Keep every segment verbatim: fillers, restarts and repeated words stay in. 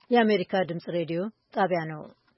የአሜሪካ ድምጽ ሬዲዮ ጣቢያ ነው።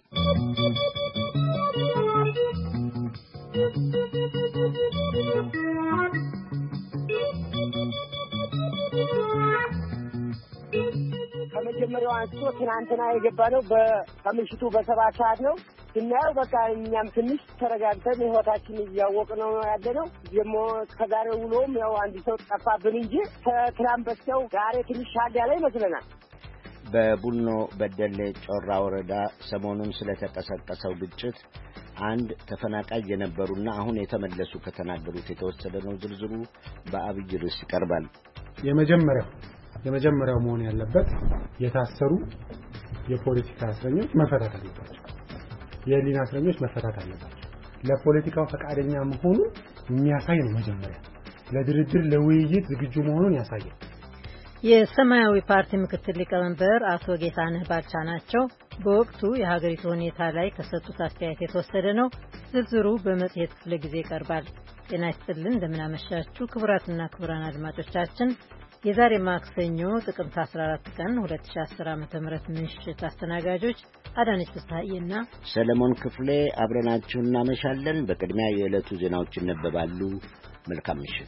ከመጀመሪያው አንስቶ ትናንትና የገባነው በከምሽቱ በሰባት ሰዓት ነው። ስናየው በቃ እኛም ትንሽ ተረጋግተን ህይወታችን እያወቅን ነው ያለነው። ደግሞ ከዛሬ ውሎም ያው አንድ ሰው ጠፋብን እንጂ ከትናንት በስቲያው ዛሬ ትንሽ ሻል ያለ ይመስለናል። በቡኖ በደሌ ጮራ ወረዳ ሰሞኑን ስለተቀሰቀሰው ግጭት አንድ ተፈናቃይ የነበሩና አሁን የተመለሱ ከተናገሩት የተወሰደ ነው። ዝርዝሩ በአብይ ርዕስ ይቀርባል። የመጀመሪያው የመጀመሪያው መሆን ያለበት የታሰሩ የፖለቲካ እስረኞች መፈታት አለባቸው። የህሊና እስረኞች መፈታት አለባቸው። ለፖለቲካው ፈቃደኛ መሆኑን የሚያሳይ ነው። መጀመሪያ ለድርድር ለውይይት ዝግጁ መሆኑን ያሳያል። የሰማያዊ ፓርቲ ምክትል ሊቀመንበር አቶ ጌታነህ ባልቻ ናቸው። በወቅቱ የሀገሪቱ ሁኔታ ላይ ከሰጡት አስተያየት የተወሰደ ነው። ዝርዝሩ በመጽሔት ክፍለ ጊዜ ይቀርባል። ጤና ይስጥልን፣ እንደምን አመሻችሁ ክቡራትና ክቡራን አድማጮቻችን። የዛሬ ማክሰኞ ጥቅምት አስራ አራት ቀን ሁለት ሺህ አስር ዓ.ም ምሽት አስተናጋጆች አዳነች ፍስሐዬና ሰለሞን ክፍሌ አብረናችሁ እናመሻለን። በቅድሚያ የዕለቱ ዜናዎች ይነበባሉ። መልካም ምሽት።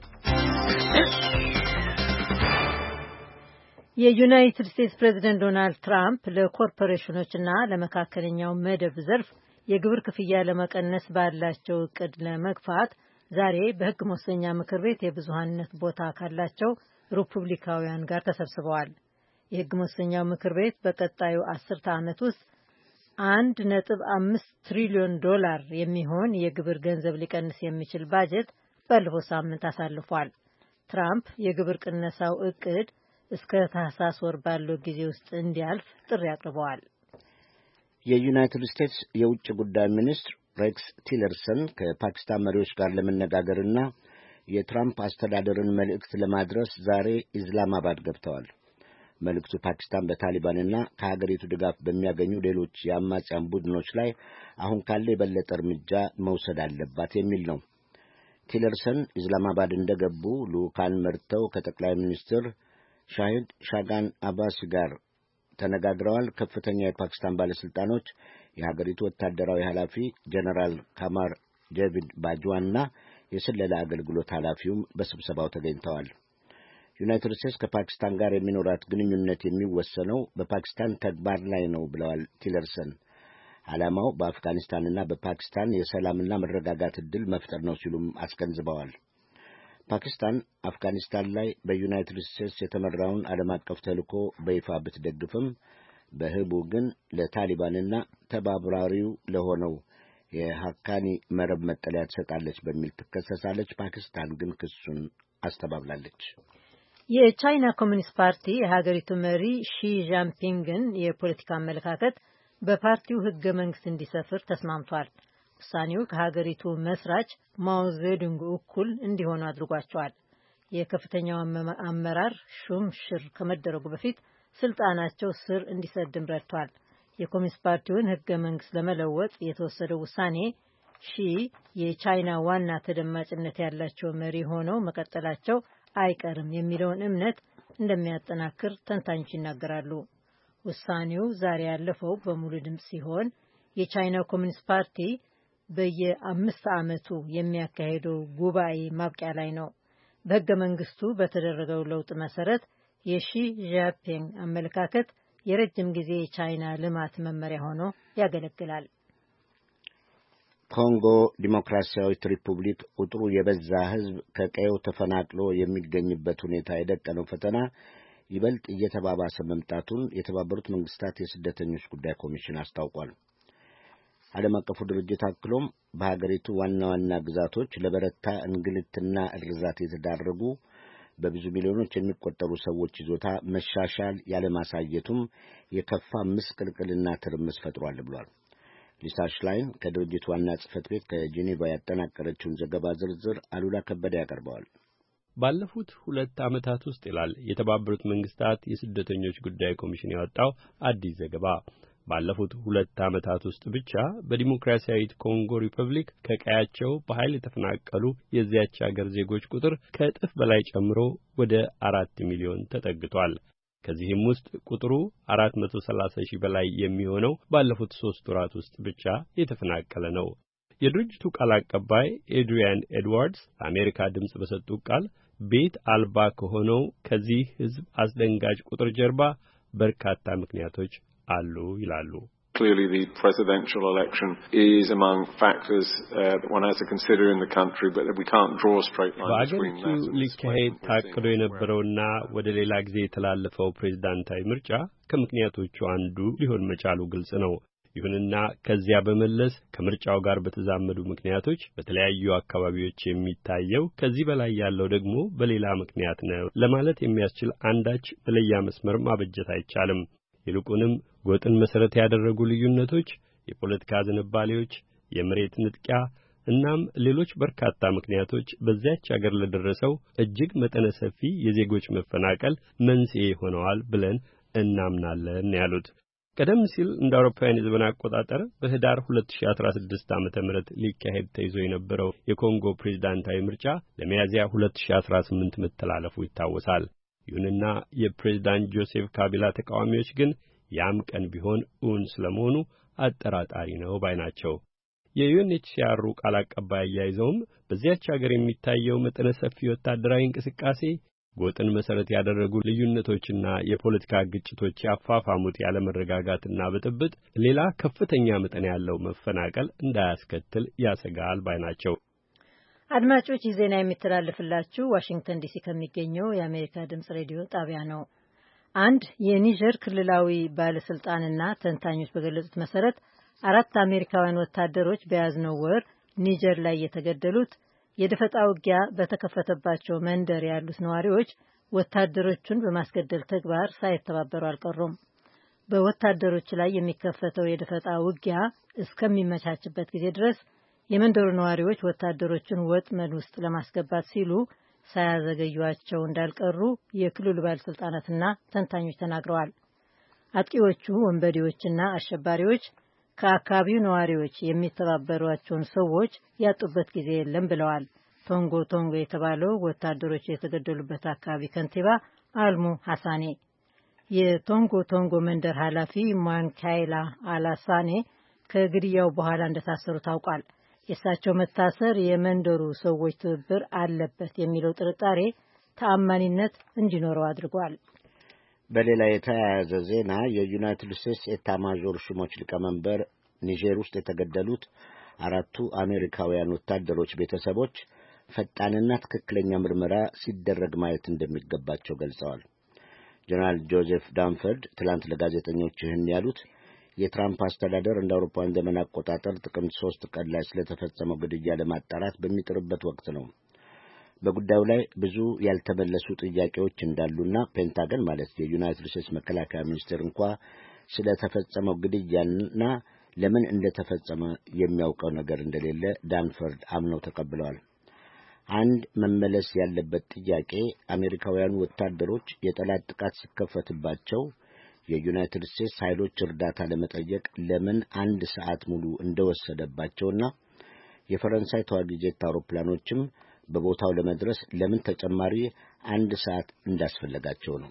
የዩናይትድ ስቴትስ ፕሬዝዳንት ዶናልድ ትራምፕ ለኮርፖሬሽኖችና ለመካከለኛው መደብ ዘርፍ የግብር ክፍያ ለመቀነስ ባላቸው እቅድ ለመግፋት ዛሬ በሕግ መወሰኛ ምክር ቤት የብዙሃንነት ቦታ ካላቸው ሪፑብሊካውያን ጋር ተሰብስበዋል። የሕግ መወሰኛው ምክር ቤት በቀጣዩ አስርተ ዓመት ውስጥ አንድ ነጥብ አምስት ትሪሊዮን ዶላር የሚሆን የግብር ገንዘብ ሊቀንስ የሚችል ባጀት ባለፈው ሳምንት አሳልፏል። ትራምፕ የግብር ቅነሳው እቅድ እስከ ታህሳስ ወር ባለው ጊዜ ውስጥ እንዲያልፍ ጥሪ አቅርበዋል። የዩናይትድ ስቴትስ የውጭ ጉዳይ ሚኒስትር ሬክስ ቲለርሰን ከፓኪስታን መሪዎች ጋር ለመነጋገርና የትራምፕ አስተዳደርን መልእክት ለማድረስ ዛሬ ኢስላማባድ ገብተዋል። መልእክቱ ፓኪስታን በታሊባንና ከሀገሪቱ ድጋፍ በሚያገኙ ሌሎች የአማጽያን ቡድኖች ላይ አሁን ካለ የበለጠ እርምጃ መውሰድ አለባት የሚል ነው። ቲለርሰን ኢስላማባድ እንደገቡ ልዑካን መርተው ከጠቅላይ ሚኒስትር ሻሂድ ሻጋን አባስ ጋር ተነጋግረዋል። ከፍተኛ የፓኪስታን ባለስልጣኖች፣ የሀገሪቱ ወታደራዊ ኃላፊ ጀነራል ካማር ዴቪድ ባጅዋና የስለላ አገልግሎት ኃላፊውም በስብሰባው ተገኝተዋል። ዩናይትድ ስቴትስ ከፓኪስታን ጋር የሚኖራት ግንኙነት የሚወሰነው በፓኪስታን ተግባር ላይ ነው ብለዋል ቲለርሰን። ዓላማው በአፍጋኒስታንና በፓኪስታን የሰላምና መረጋጋት ዕድል መፍጠር ነው ሲሉም አስገንዝበዋል። ፓኪስታን አፍጋኒስታን ላይ በዩናይትድ ስቴትስ የተመራውን ዓለም አቀፍ ተልዕኮ በይፋ ብትደግፍም በህቡ ግን ለታሊባንና ተባባሪው ለሆነው የሐካኒ መረብ መጠለያ ትሰጣለች በሚል ትከሰሳለች። ፓኪስታን ግን ክሱን አስተባብላለች። የቻይና ኮሚኒስት ፓርቲ የሀገሪቱ መሪ ሺ ጂንፒንግን የፖለቲካ አመለካከት በፓርቲው ህገ መንግስት እንዲሰፍር ተስማምቷል። ውሳኔው ከሀገሪቱ መስራች ማኦ ዜዱንግ እኩል እንዲሆኑ አድርጓቸዋል። የከፍተኛው አመራር ሹም ሽር ከመደረጉ በፊት ስልጣናቸው ስር እንዲሰድም ረድቷል። የኮሚኒስት ፓርቲውን ህገ መንግስት ለመለወጥ የተወሰደው ውሳኔ ሺ የቻይና ዋና ተደማጭነት ያላቸው መሪ ሆነው መቀጠላቸው አይቀርም የሚለውን እምነት እንደሚያጠናክር ተንታኞች ይናገራሉ። ውሳኔው ዛሬ ያለፈው በሙሉ ድምፅ ሲሆን የቻይና ኮሚኒስት ፓርቲ በየአምስት ዓመቱ የሚያካሄደው ጉባኤ ማብቂያ ላይ ነው። በህገ መንግስቱ በተደረገው ለውጥ መሰረት የሺ ጂንፒንግ አመለካከት የረጅም ጊዜ የቻይና ልማት መመሪያ ሆኖ ያገለግላል። ኮንጎ ዲሞክራሲያዊት ሪፑብሊክ ቁጥሩ የበዛ ህዝብ ከቀየው ተፈናቅሎ የሚገኝበት ሁኔታ የደቀነው ፈተና ይበልጥ እየተባባሰ መምጣቱን የተባበሩት መንግስታት የስደተኞች ጉዳይ ኮሚሽን አስታውቋል። ዓለም አቀፉ ድርጅት አክሎም በሀገሪቱ ዋና ዋና ግዛቶች ለበረታ እንግልትና እርዛት የተዳረጉ በብዙ ሚሊዮኖች የሚቆጠሩ ሰዎች ይዞታ መሻሻል ያለማሳየቱም የከፋ ምስቅልቅልና ትርምስ ፈጥሯል ብሏል። ሊሳ ሽላይን ከድርጅቱ ዋና ጽሕፈት ቤት ከጄኔቫ ያጠናቀረችውን ዘገባ ዝርዝር አሉላ ከበደ ያቀርበዋል። ባለፉት ሁለት ዓመታት ውስጥ ይላል የተባበሩት መንግስታት የስደተኞች ጉዳይ ኮሚሽን ያወጣው አዲስ ዘገባ፣ ባለፉት ሁለት ዓመታት ውስጥ ብቻ በዲሞክራሲያዊት ኮንጎ ሪፐብሊክ ከቀያቸው በኃይል የተፈናቀሉ የዚያች አገር ዜጎች ቁጥር ከእጥፍ በላይ ጨምሮ ወደ አራት ሚሊዮን ተጠግቷል። ከዚህም ውስጥ ቁጥሩ አራት መቶ ሰላሳ ሺህ በላይ የሚሆነው ባለፉት ሶስት ወራት ውስጥ ብቻ የተፈናቀለ ነው። የድርጅቱ ቃል አቀባይ ኤድሪያን ኤድዋርድስ ለአሜሪካ ድምፅ በሰጡት ቃል ቤት አልባ ከሆነው ከዚህ ሕዝብ አስደንጋጭ ቁጥር ጀርባ በርካታ ምክንያቶች አሉ ይላሉ። Clearly, the presidential election is among factors uh, that one has to consider in the country, but we can't draw a straight line between that. በአገሪቱ ሊካሄድ ታቅዶ የነበረውና ወደ ሌላ ጊዜ የተላለፈው ፕሬዝዳንታዊ ምርጫ ከምክንያቶቹ አንዱ ሊሆን መቻሉ ግልጽ ነው። ይሁንና ከዚያ በመለስ ከምርጫው ጋር በተዛመዱ ምክንያቶች በተለያዩ አካባቢዎች የሚታየው ከዚህ በላይ ያለው ደግሞ በሌላ ምክንያት ነው ለማለት የሚያስችል አንዳች መለያ መስመር ማበጀት አይቻልም። ይልቁንም ጎጥን መሰረት ያደረጉ ልዩነቶች፣ የፖለቲካ ዝንባሌዎች፣ የመሬት ንጥቂያ እናም ሌሎች በርካታ ምክንያቶች በዚያች ሀገር ለደረሰው እጅግ መጠነ ሰፊ የዜጎች መፈናቀል መንስኤ ሆነዋል ብለን እናምናለን ያሉት ቀደም ሲል እንደ አውሮፓውያን የዘመን አቆጣጠር በህዳር ሁለት ሺህ አስራ ስድስት ዓመተ ምህረት ሊካሄድ ተይዞ የነበረው የኮንጎ ፕሬዝዳንታዊ ምርጫ ለሚያዝያ ሁለት ሺህ አስራ ስምንት መተላለፉ ይታወሳል። ይሁንና የፕሬዝዳንት ጆሴፍ ካቢላ ተቃዋሚዎች ግን ያም ቀን ቢሆን እውን ስለመሆኑ አጠራጣሪ ነው ባይ ናቸው። የዩኤንኤችሲአር ቃል አቀባይ አያይዘውም በዚያች ሀገር የሚታየው መጠነ ሰፊ ወታደራዊ እንቅስቃሴ ጎጥን መሰረት ያደረጉ ልዩነቶችና የፖለቲካ ግጭቶች ያፋፋሙት ያለ መረጋጋትና ብጥብጥ ሌላ ከፍተኛ መጠን ያለው መፈናቀል እንዳያስከትል ያሰጋል ባይ ናቸው። አድማጮች ይህ ዜና የሚተላለፍላችሁ ዋሽንግተን ዲሲ ከሚገኘው የአሜሪካ ድምጽ ሬዲዮ ጣቢያ ነው። አንድ የኒጀር ክልላዊ ባለስልጣንና ተንታኞች በገለጹት መሰረት አራት አሜሪካውያን ወታደሮች በያዝነው ወር ኒጀር ላይ የተገደሉት የደፈጣ ውጊያ በተከፈተባቸው መንደር ያሉት ነዋሪዎች ወታደሮቹን በማስገደል ተግባር ሳይተባበሩ አልቀሩም። በወታደሮች ላይ የሚከፈተው የደፈጣ ውጊያ እስከሚመቻችበት ጊዜ ድረስ የመንደሩ ነዋሪዎች ወታደሮቹን ወጥመድ ውስጥ ለማስገባት ሲሉ ሳያዘገዩአቸው እንዳልቀሩ የክልሉ ባለስልጣናትና ተንታኞች ተናግረዋል። አጥቂዎቹ ወንበዴዎችና አሸባሪዎች ከአካባቢው ነዋሪዎች የሚተባበሯቸውን ሰዎች ያጡበት ጊዜ የለም ብለዋል። ቶንጎ ቶንጎ የተባለው ወታደሮች የተገደሉበት አካባቢ ከንቲባ አልሙ ሐሳኔ የቶንጎ ቶንጎ መንደር ኃላፊ ማንካይላ አላሳኔ ከግድያው በኋላ እንደታሰሩ ታውቋል። የእሳቸው መታሰር የመንደሩ ሰዎች ትብብር አለበት የሚለው ጥርጣሬ ተአማኒነት እንዲኖረው አድርጓል። በሌላ የተያያዘ ዜና የዩናይትድ ስቴትስ ኤታማዦር ሹሞች ሊቀመንበር ኒጀር ውስጥ የተገደሉት አራቱ አሜሪካውያን ወታደሮች ቤተሰቦች ፈጣንና ትክክለኛ ምርመራ ሲደረግ ማየት እንደሚገባቸው ገልጸዋል። ጀነራል ጆዜፍ ዳንፈርድ ትላንት ለጋዜጠኞች ይህን ያሉት የትራምፕ አስተዳደር እንደ አውሮፓውያን ዘመን አቆጣጠር ጥቅምት ሶስት ቀን ላይ ስለተፈጸመው ግድያ ለማጣራት በሚጥርበት ወቅት ነው። በጉዳዩ ላይ ብዙ ያልተመለሱ ጥያቄዎች እንዳሉና ፔንታገን ማለት የዩናይትድ ስቴትስ መከላከያ ሚኒስቴር እንኳ ስለተፈጸመው ግድያና ለምን እንደተፈጸመ የሚያውቀው ነገር እንደሌለ ዳንፈርድ አምነው ተቀብለዋል። አንድ መመለስ ያለበት ጥያቄ አሜሪካውያኑ ወታደሮች የጠላት ጥቃት ሲከፈትባቸው የዩናይትድ ስቴትስ ኃይሎች እርዳታ ለመጠየቅ ለምን አንድ ሰዓት ሙሉ እንደወሰደባቸውና የፈረንሳይ ተዋጊ ጄት አውሮፕላኖችም በቦታው ለመድረስ ለምን ተጨማሪ አንድ ሰዓት እንዳስፈለጋቸው ነው።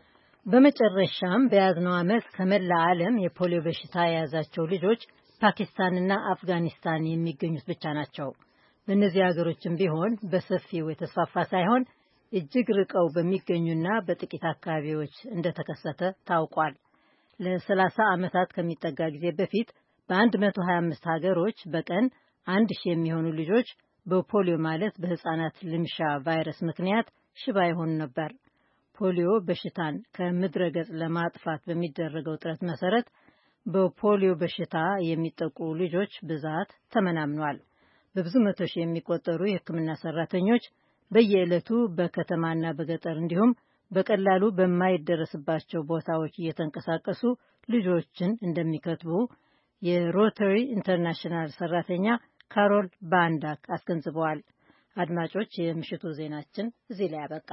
በመጨረሻም በያዝነው ዓመት ከመላ ዓለም የፖሊዮ በሽታ የያዛቸው ልጆች ፓኪስታንና አፍጋኒስታን የሚገኙት ብቻ ናቸው። በእነዚህ ሀገሮችም ቢሆን በሰፊው የተስፋፋ ሳይሆን እጅግ ርቀው በሚገኙና በጥቂት አካባቢዎች እንደተከሰተ ታውቋል። ለሰላሳ ዓመታት ከሚጠጋ ጊዜ በፊት በ125 ሀገሮች በቀን አንድ ሺህ የሚሆኑ ልጆች በፖሊዮ ማለት በህፃናት ልምሻ ቫይረስ ምክንያት ሽባ ይሆኑ ነበር። ፖሊዮ በሽታን ከምድረ ገጽ ለማጥፋት በሚደረገው ጥረት መሰረት በፖሊዮ በሽታ የሚጠቁ ልጆች ብዛት ተመናምኗል። በብዙ መቶ ሺህ የሚቆጠሩ የሕክምና ሰራተኞች በየዕለቱ በከተማና በገጠር እንዲሁም በቀላሉ በማይደረስባቸው ቦታዎች እየተንቀሳቀሱ ልጆችን እንደሚከትቡ የሮተሪ ኢንተርናሽናል ሰራተኛ ካሮል ባንዳክ አስገንዝበዋል። አድማጮች፣ የምሽቱ ዜናችን እዚህ ላይ ያበቃ።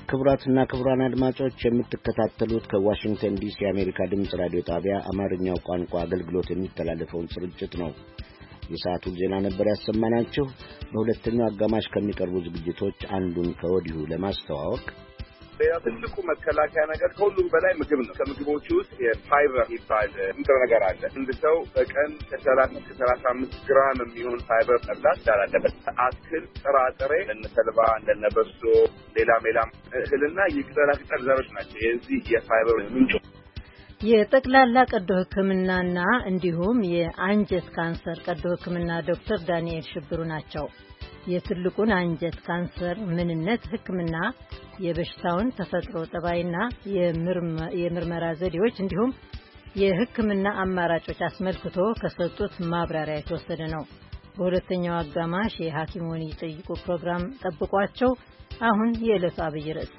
ክቡራትና ክቡራን አድማጮች የምትከታተሉት ከዋሽንግተን ዲሲ የአሜሪካ ድምፅ ራዲዮ ጣቢያ አማርኛው ቋንቋ አገልግሎት የሚተላለፈውን ስርጭት ነው። የሰዓቱን ዜና ነበር ያሰማናችሁ። በሁለተኛው አጋማሽ ከሚቀርቡ ዝግጅቶች አንዱን ከወዲሁ ለማስተዋወቅ ሌላ ትልቁ መከላከያ ነገር ከሁሉም በላይ ምግብ ነው። ከምግቦቹ ውስጥ የፋይበር የሚባል ንጥረ ነገር አለ። አንድ ሰው በቀን ከሰላሳ እስከ ሰላሳ አምስት ግራም የሚሆን ፋይበር መብላት እንዳለበት። አትክልት፣ ጥራጥሬ፣ እንደነ ተልባ፣ እንደነ በሶ፣ ሌላም ሌላም እህልና የቅጠላቅጠል ዘሮች ናቸው የዚህ የፋይበር ምንጭ። የጠቅላላ ቀዶ ሕክምናና እንዲሁም የአንጀት ካንሰር ቀዶ ሕክምና ዶክተር ዳንኤል ሽብሩ ናቸው። የትልቁን አንጀት ካንሰር ምንነት፣ ሕክምና፣ የበሽታውን ተፈጥሮ ጠባይና የምርመራ ዘዴዎች እንዲሁም የሕክምና አማራጮች አስመልክቶ ከሰጡት ማብራሪያ የተወሰደ ነው። በሁለተኛው አጋማሽ የሐኪሞን ይጠይቁ ፕሮግራም ጠብቋቸው። አሁን የዕለቱ አብይ ርዕስ።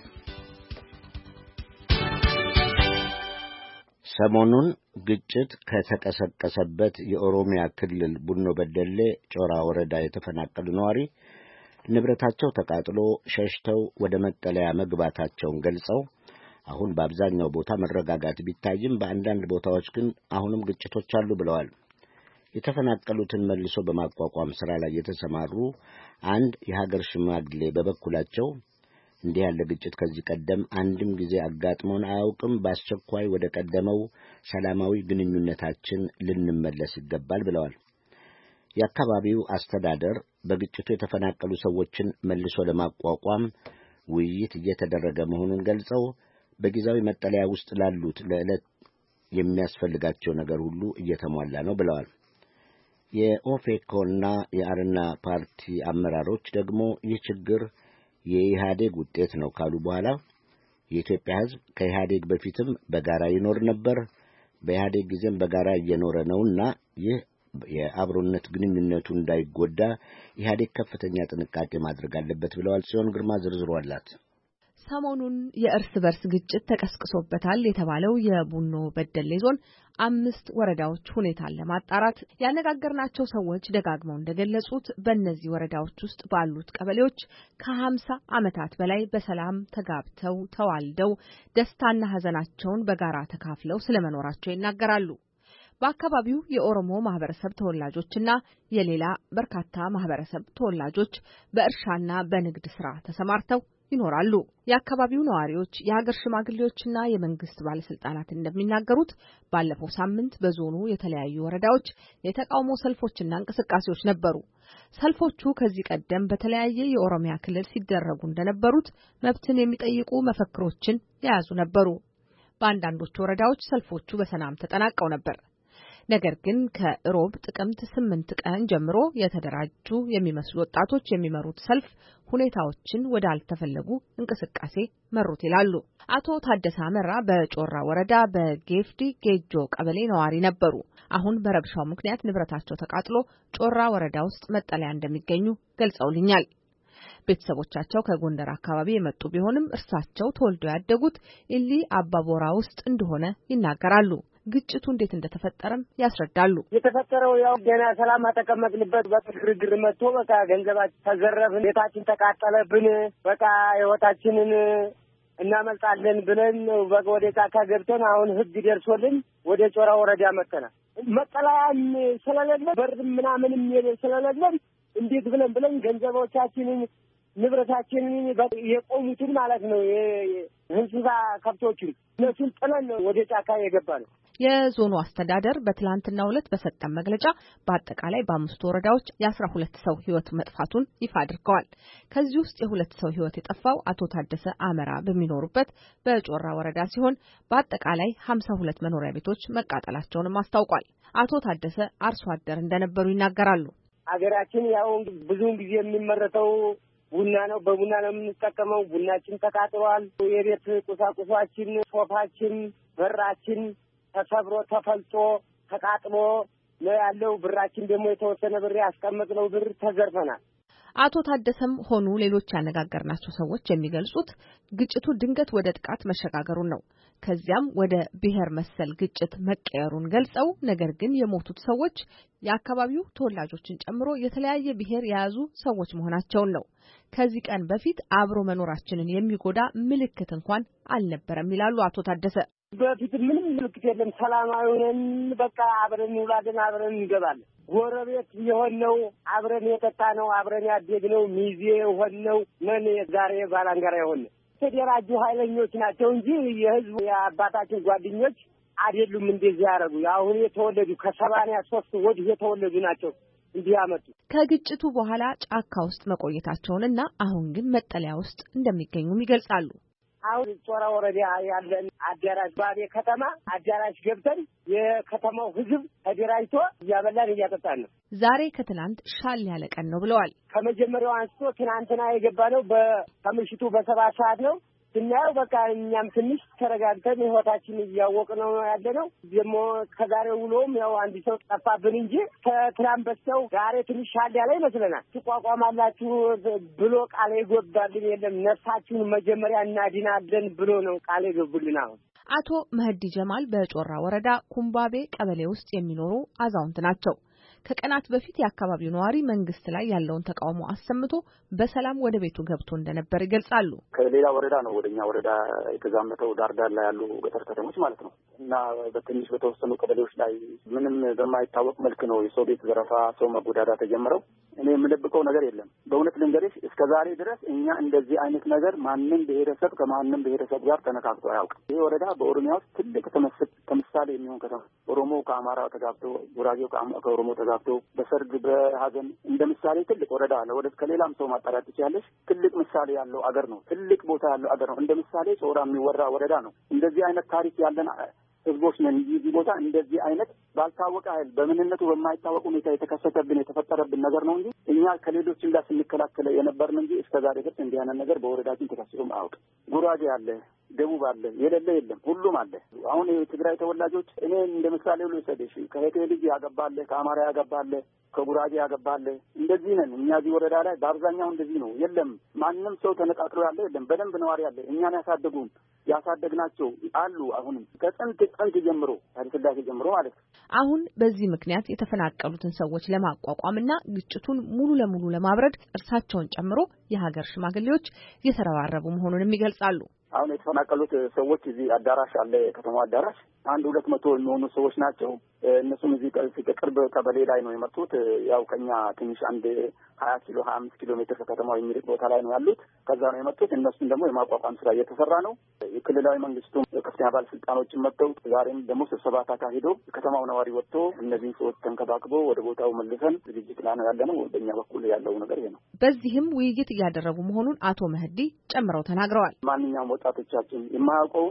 ሰሞኑን ግጭት ከተቀሰቀሰበት የኦሮሚያ ክልል ቡኖ በደሌ ጮራ ወረዳ የተፈናቀሉ ነዋሪ ንብረታቸው ተቃጥሎ ሸሽተው ወደ መጠለያ መግባታቸውን ገልጸው አሁን በአብዛኛው ቦታ መረጋጋት ቢታይም በአንዳንድ ቦታዎች ግን አሁንም ግጭቶች አሉ ብለዋል። የተፈናቀሉትን መልሶ በማቋቋም ሥራ ላይ የተሰማሩ አንድ የሀገር ሽማግሌ በበኩላቸው እንዲህ ያለ ግጭት ከዚህ ቀደም አንድም ጊዜ አጋጥሞን አያውቅም፣ በአስቸኳይ ወደ ቀደመው ሰላማዊ ግንኙነታችን ልንመለስ ይገባል ብለዋል። የአካባቢው አስተዳደር በግጭቱ የተፈናቀሉ ሰዎችን መልሶ ለማቋቋም ውይይት እየተደረገ መሆኑን ገልጸው በጊዜያዊ መጠለያ ውስጥ ላሉት ለዕለት የሚያስፈልጋቸው ነገር ሁሉ እየተሟላ ነው ብለዋል። የኦፌኮና የአረና ፓርቲ አመራሮች ደግሞ ይህ ችግር የኢህአዴግ ውጤት ነው ካሉ በኋላ የኢትዮጵያ ሕዝብ ከኢህአዴግ በፊትም በጋራ ይኖር ነበር፣ በኢህአዴግ ጊዜም በጋራ እየኖረ ነውና ይህ የአብሮነት ግንኙነቱ እንዳይጎዳ ኢህአዴግ ከፍተኛ ጥንቃቄ ማድረግ አለበት ብለዋል። ጽዮን ግርማ ዝርዝሩ አላት። ሰሞኑን የእርስ በርስ ግጭት ተቀስቅሶበታል የተባለው የቡኖ በደሌ ዞን አምስት ወረዳዎች ሁኔታን ለማጣራት ያነጋገርናቸው ሰዎች ደጋግመው እንደገለጹት በእነዚህ ወረዳዎች ውስጥ ባሉት ቀበሌዎች ከሀምሳ ዓመታት በላይ በሰላም ተጋብተው ተዋልደው ደስታና ሐዘናቸውን በጋራ ተካፍለው ስለመኖራቸው ይናገራሉ። በአካባቢው የኦሮሞ ማህበረሰብ ተወላጆችና የሌላ በርካታ ማህበረሰብ ተወላጆች በእርሻና በንግድ ስራ ተሰማርተው ይኖራሉ። የአካባቢው ነዋሪዎች፣ የሀገር ሽማግሌዎችና የመንግስት ባለስልጣናት እንደሚናገሩት ባለፈው ሳምንት በዞኑ የተለያዩ ወረዳዎች የተቃውሞ ሰልፎችና እንቅስቃሴዎች ነበሩ። ሰልፎቹ ከዚህ ቀደም በተለያየ የኦሮሚያ ክልል ሲደረጉ እንደነበሩት መብትን የሚጠይቁ መፈክሮችን የያዙ ነበሩ። በአንዳንዶቹ ወረዳዎች ሰልፎቹ በሰላም ተጠናቀው ነበር። ነገር ግን ከሮብ ጥቅምት ስምንት ቀን ጀምሮ የተደራጁ የሚመስሉ ወጣቶች የሚመሩት ሰልፍ ሁኔታዎችን ወደ አልተፈለጉ እንቅስቃሴ መሩት ይላሉ። አቶ ታደሰ አመራ በጮራ ወረዳ በጌፍዲ ጌጆ ቀበሌ ነዋሪ ነበሩ። አሁን በረብሻው ምክንያት ንብረታቸው ተቃጥሎ ጮራ ወረዳ ውስጥ መጠለያ እንደሚገኙ ገልጸውልኛል። ቤተሰቦቻቸው ከጎንደር አካባቢ የመጡ ቢሆንም እርሳቸው ተወልደው ያደጉት ኢሊ አባቦራ ውስጥ እንደሆነ ይናገራሉ። ግጭቱ እንዴት እንደተፈጠረም ያስረዳሉ። የተፈጠረው ያው ገና ሰላም አተቀመጥንበት በግርግር መጥቶ በቃ ገንዘባችን ተዘረፍን፣ ቤታችን ተቃጠለብን፣ በቃ ህይወታችንን እናመልጣለን ብለን በቃ ወደ ጫካ ገብተን አሁን ህግ ደርሶልን ወደ ጮራ ወረዳ መጥተናል። መጠለያም ስለሌለ በር ምናምንም ስለሌለ እንዴት ብለን ብለን ገንዘቦቻችንን ንብረታችንን የቆሙትን ማለት ነው የእንስሳ ከብቶችን እነሱን ጥለን ወደ ጫካ የገባ ነው። የዞኑ አስተዳደር በትላንትናው ዕለት በሰጠን መግለጫ በአጠቃላይ በአምስቱ ወረዳዎች የአስራ ሁለት ሰው ህይወት መጥፋቱን ይፋ አድርገዋል። ከዚህ ውስጥ የሁለት ሰው ህይወት የጠፋው አቶ ታደሰ አመራ በሚኖሩበት በጮራ ወረዳ ሲሆን በአጠቃላይ ሀምሳ ሁለት መኖሪያ ቤቶች መቃጠላቸውንም አስታውቋል። አቶ ታደሰ አርሶ አደር እንደነበሩ ይናገራሉ። አገራችን ያው ብዙውን ጊዜ የሚመረተው ቡና ነው። በቡና ነው የምንጠቀመው። ቡናችን ተቃጥሏል። የቤት ቁሳቁሳችን፣ ሶፋችን፣ በራችን ተሰብሮ ተፈልጦ ተቃጥሎ ነው ያለው። ብራችን ደግሞ የተወሰነ ብር ያስቀመጥነው ብር ተዘርፈናል። አቶ ታደሰም ሆኑ ሌሎች ያነጋገርናቸው ሰዎች የሚገልጹት ግጭቱ ድንገት ወደ ጥቃት መሸጋገሩን ነው። ከዚያም ወደ ብሔር መሰል ግጭት መቀየሩን ገልጸው ነገር ግን የሞቱት ሰዎች የአካባቢው ተወላጆችን ጨምሮ የተለያየ ብሔር የያዙ ሰዎች መሆናቸውን ነው። ከዚህ ቀን በፊት አብሮ መኖራችንን የሚጎዳ ምልክት እንኳን አልነበረም ይላሉ አቶ ታደሰ። በፊት ምንም ምልክት የለም። ሰላማዊ ነን። በቃ አብረን እንውላለን፣ አብረን እንገባለን። ጎረቤት የሆነው አብረን የጠጣነው አብረን ያደግነው ሚዜ የሆነው ነን። ዛሬ ባላንጋራ የሆነው ተደራጁ ኃይለኞች ናቸው እንጂ የህዝቡ የአባታችን ጓደኞች አይደሉም። እንደዚህ ያደረጉ አሁን የተወለዱ ከሰማንያ ሶስት ወዲህ የተወለዱ ናቸው እንዲህ ያመጡ። ከግጭቱ በኋላ ጫካ ውስጥ መቆየታቸውንና አሁን ግን መጠለያ ውስጥ እንደሚገኙም ይገልጻሉ። አሁን ጾራ ወረዳ ያለን አዳራሽ ባሌ ከተማ አዳራሽ ገብተን የከተማው ህዝብ ተደራጅቶ እያበላን እያጠጣን ነው። ዛሬ ከትናንት ሻል ያለ ቀን ነው ብለዋል። ከመጀመሪያው አንስቶ ትናንትና የገባነው በከምሽቱ በሰባት ሰዓት ነው። ስናየው በቃ እኛም ትንሽ ተረጋግተን ህይወታችን እያወቅን ነው ያለነው። ደግሞ ከዛሬ ውሎም ያው አንድ ሰው ጠፋብን እንጂ ከትናንት በስተው ዛሬ ትንሽ ሻል ያለ ይመስለናል። ትቋቋማላችሁ ብሎ ቃል የገባልን የለም። ነፍሳችሁን መጀመሪያ እናድናለን ብሎ ነው ቃል የገቡልን። አሁን አቶ መህዲ ጀማል በጮራ ወረዳ ኩምባቤ ቀበሌ ውስጥ የሚኖሩ አዛውንት ናቸው። ከቀናት በፊት የአካባቢው ነዋሪ መንግስት ላይ ያለውን ተቃውሞ አሰምቶ በሰላም ወደ ቤቱ ገብቶ እንደነበር ይገልጻሉ። ከሌላ ወረዳ ነው ወደኛ ወረዳ የተዛመተው ዳርዳር ላይ ያሉ ገጠር ከተሞች ማለት ነው እና በትንሽ በተወሰኑ ቀበሌዎች ላይ ምንም በማይታወቅ መልክ ነው የሰው ቤት ዘረፋ፣ ሰው መጎዳዳት ተጀምረው። እኔ የምለብቀው ነገር የለም። በእውነት ልንገርሽ እስከ ዛሬ ድረስ እኛ እንደዚህ አይነት ነገር ማንም ብሔረሰብ ከማንም ብሔረሰብ ጋር ተነካክቶ አያውቅም። ይሄ ወረዳ በኦሮሚያ ውስጥ ትልቅ ተምሳሌ የሚሆን ከተማ፣ ኦሮሞ ከአማራ ተጋብቶ፣ ጉራጌው ከኦሮሞ ተጋብቶ በሰርግ በሀዘን እንደ ምሳሌ ትልቅ ወረዳ አለ። ወደ ከሌላም ሰው ማጣራት ትችያለሽ። ትልቅ ምሳሌ ያለው አገር ነው። ትልቅ ቦታ ያለው አገር ነው። እንደ ምሳሌ ጾራ የሚወራ ወረዳ ነው። እንደዚህ አይነት ታሪክ ያለን ህዝቦች ነን። እዚህ ቦታ እንደዚህ አይነት ባልታወቀ ኃይል በምንነቱ በማይታወቅ ሁኔታ የተከሰተብን የተፈጠረብን ነገር ነው እንጂ እኛ ከሌሎችም ጋር ስንከላከለ የነበርን እንጂ እስከዛሬ ድረስ እንዲህ አይነት ነገር በወረዳችን ተከስቶም አያውቅም። ጉራጌ አለ፣ ደቡብ አለ፣ የሌለ የለም፣ ሁሉም አለ። አሁን የትግራይ ተወላጆች እኔ እንደ ምሳሌ ሁሉ ይሰደሽ ከሄቴ ልጅ ያገባለ፣ ከአማራ ያገባለ፣ ከጉራጌ ያገባለ፣ እንደዚህ ነን እኛ እዚህ ወረዳ ላይ በአብዛኛው እንደዚህ ነው። የለም ማንም ሰው ተነጣጥሎ ያለ የለም። በደንብ ነዋሪ ያለ እኛን ያሳደጉን ያሳደግናቸው አሉ። አሁንም ከጥንት ጥንት ጀምሮ ታሪክ ጀምሮ ማለት ነው። አሁን በዚህ ምክንያት የተፈናቀሉትን ሰዎች ለማቋቋምና ግጭቱን ሙሉ ለሙሉ ለማብረድ እርሳቸውን ጨምሮ የሀገር ሽማግሌዎች እየተረባረቡ መሆኑንም ይገልጻሉ። አሁን የተፈናቀሉት ሰዎች እዚህ አዳራሽ አለ፣ የከተማው አዳራሽ አንድ ሁለት መቶ የሚሆኑ ሰዎች ናቸው። እነሱም እዚህ ቅርብ ቀበሌ ላይ ነው የመጡት። ያው ከኛ ትንሽ አንድ ሀያ ኪሎ ሀያ አምስት ኪሎ ሜትር ከከተማው የሚርቅ ቦታ ላይ ነው ያሉት። ከዛ ነው የመጡት። እነሱም ደግሞ የማቋቋም ስራ እየተሰራ ነው። የክልላዊ መንግስቱም ከፍተኛ ባለስልጣኖችን መጥተው ዛሬም ደግሞ ስብሰባ ተካሂዶ ከተማው ነዋሪ ወጥቶ እነዚህን ሰዎች ተንከባክቦ ወደ ቦታው መልሰን ዝግጅት ላይ ነው ያለነው። በእኛ በኩል ያለው ነገር ይሄ ነው። በዚህም ውይይት እያደረጉ መሆኑን አቶ መህዲ ጨምረው ተናግረዋል። ማንኛውም ወጣቶቻችን የማያውቀውን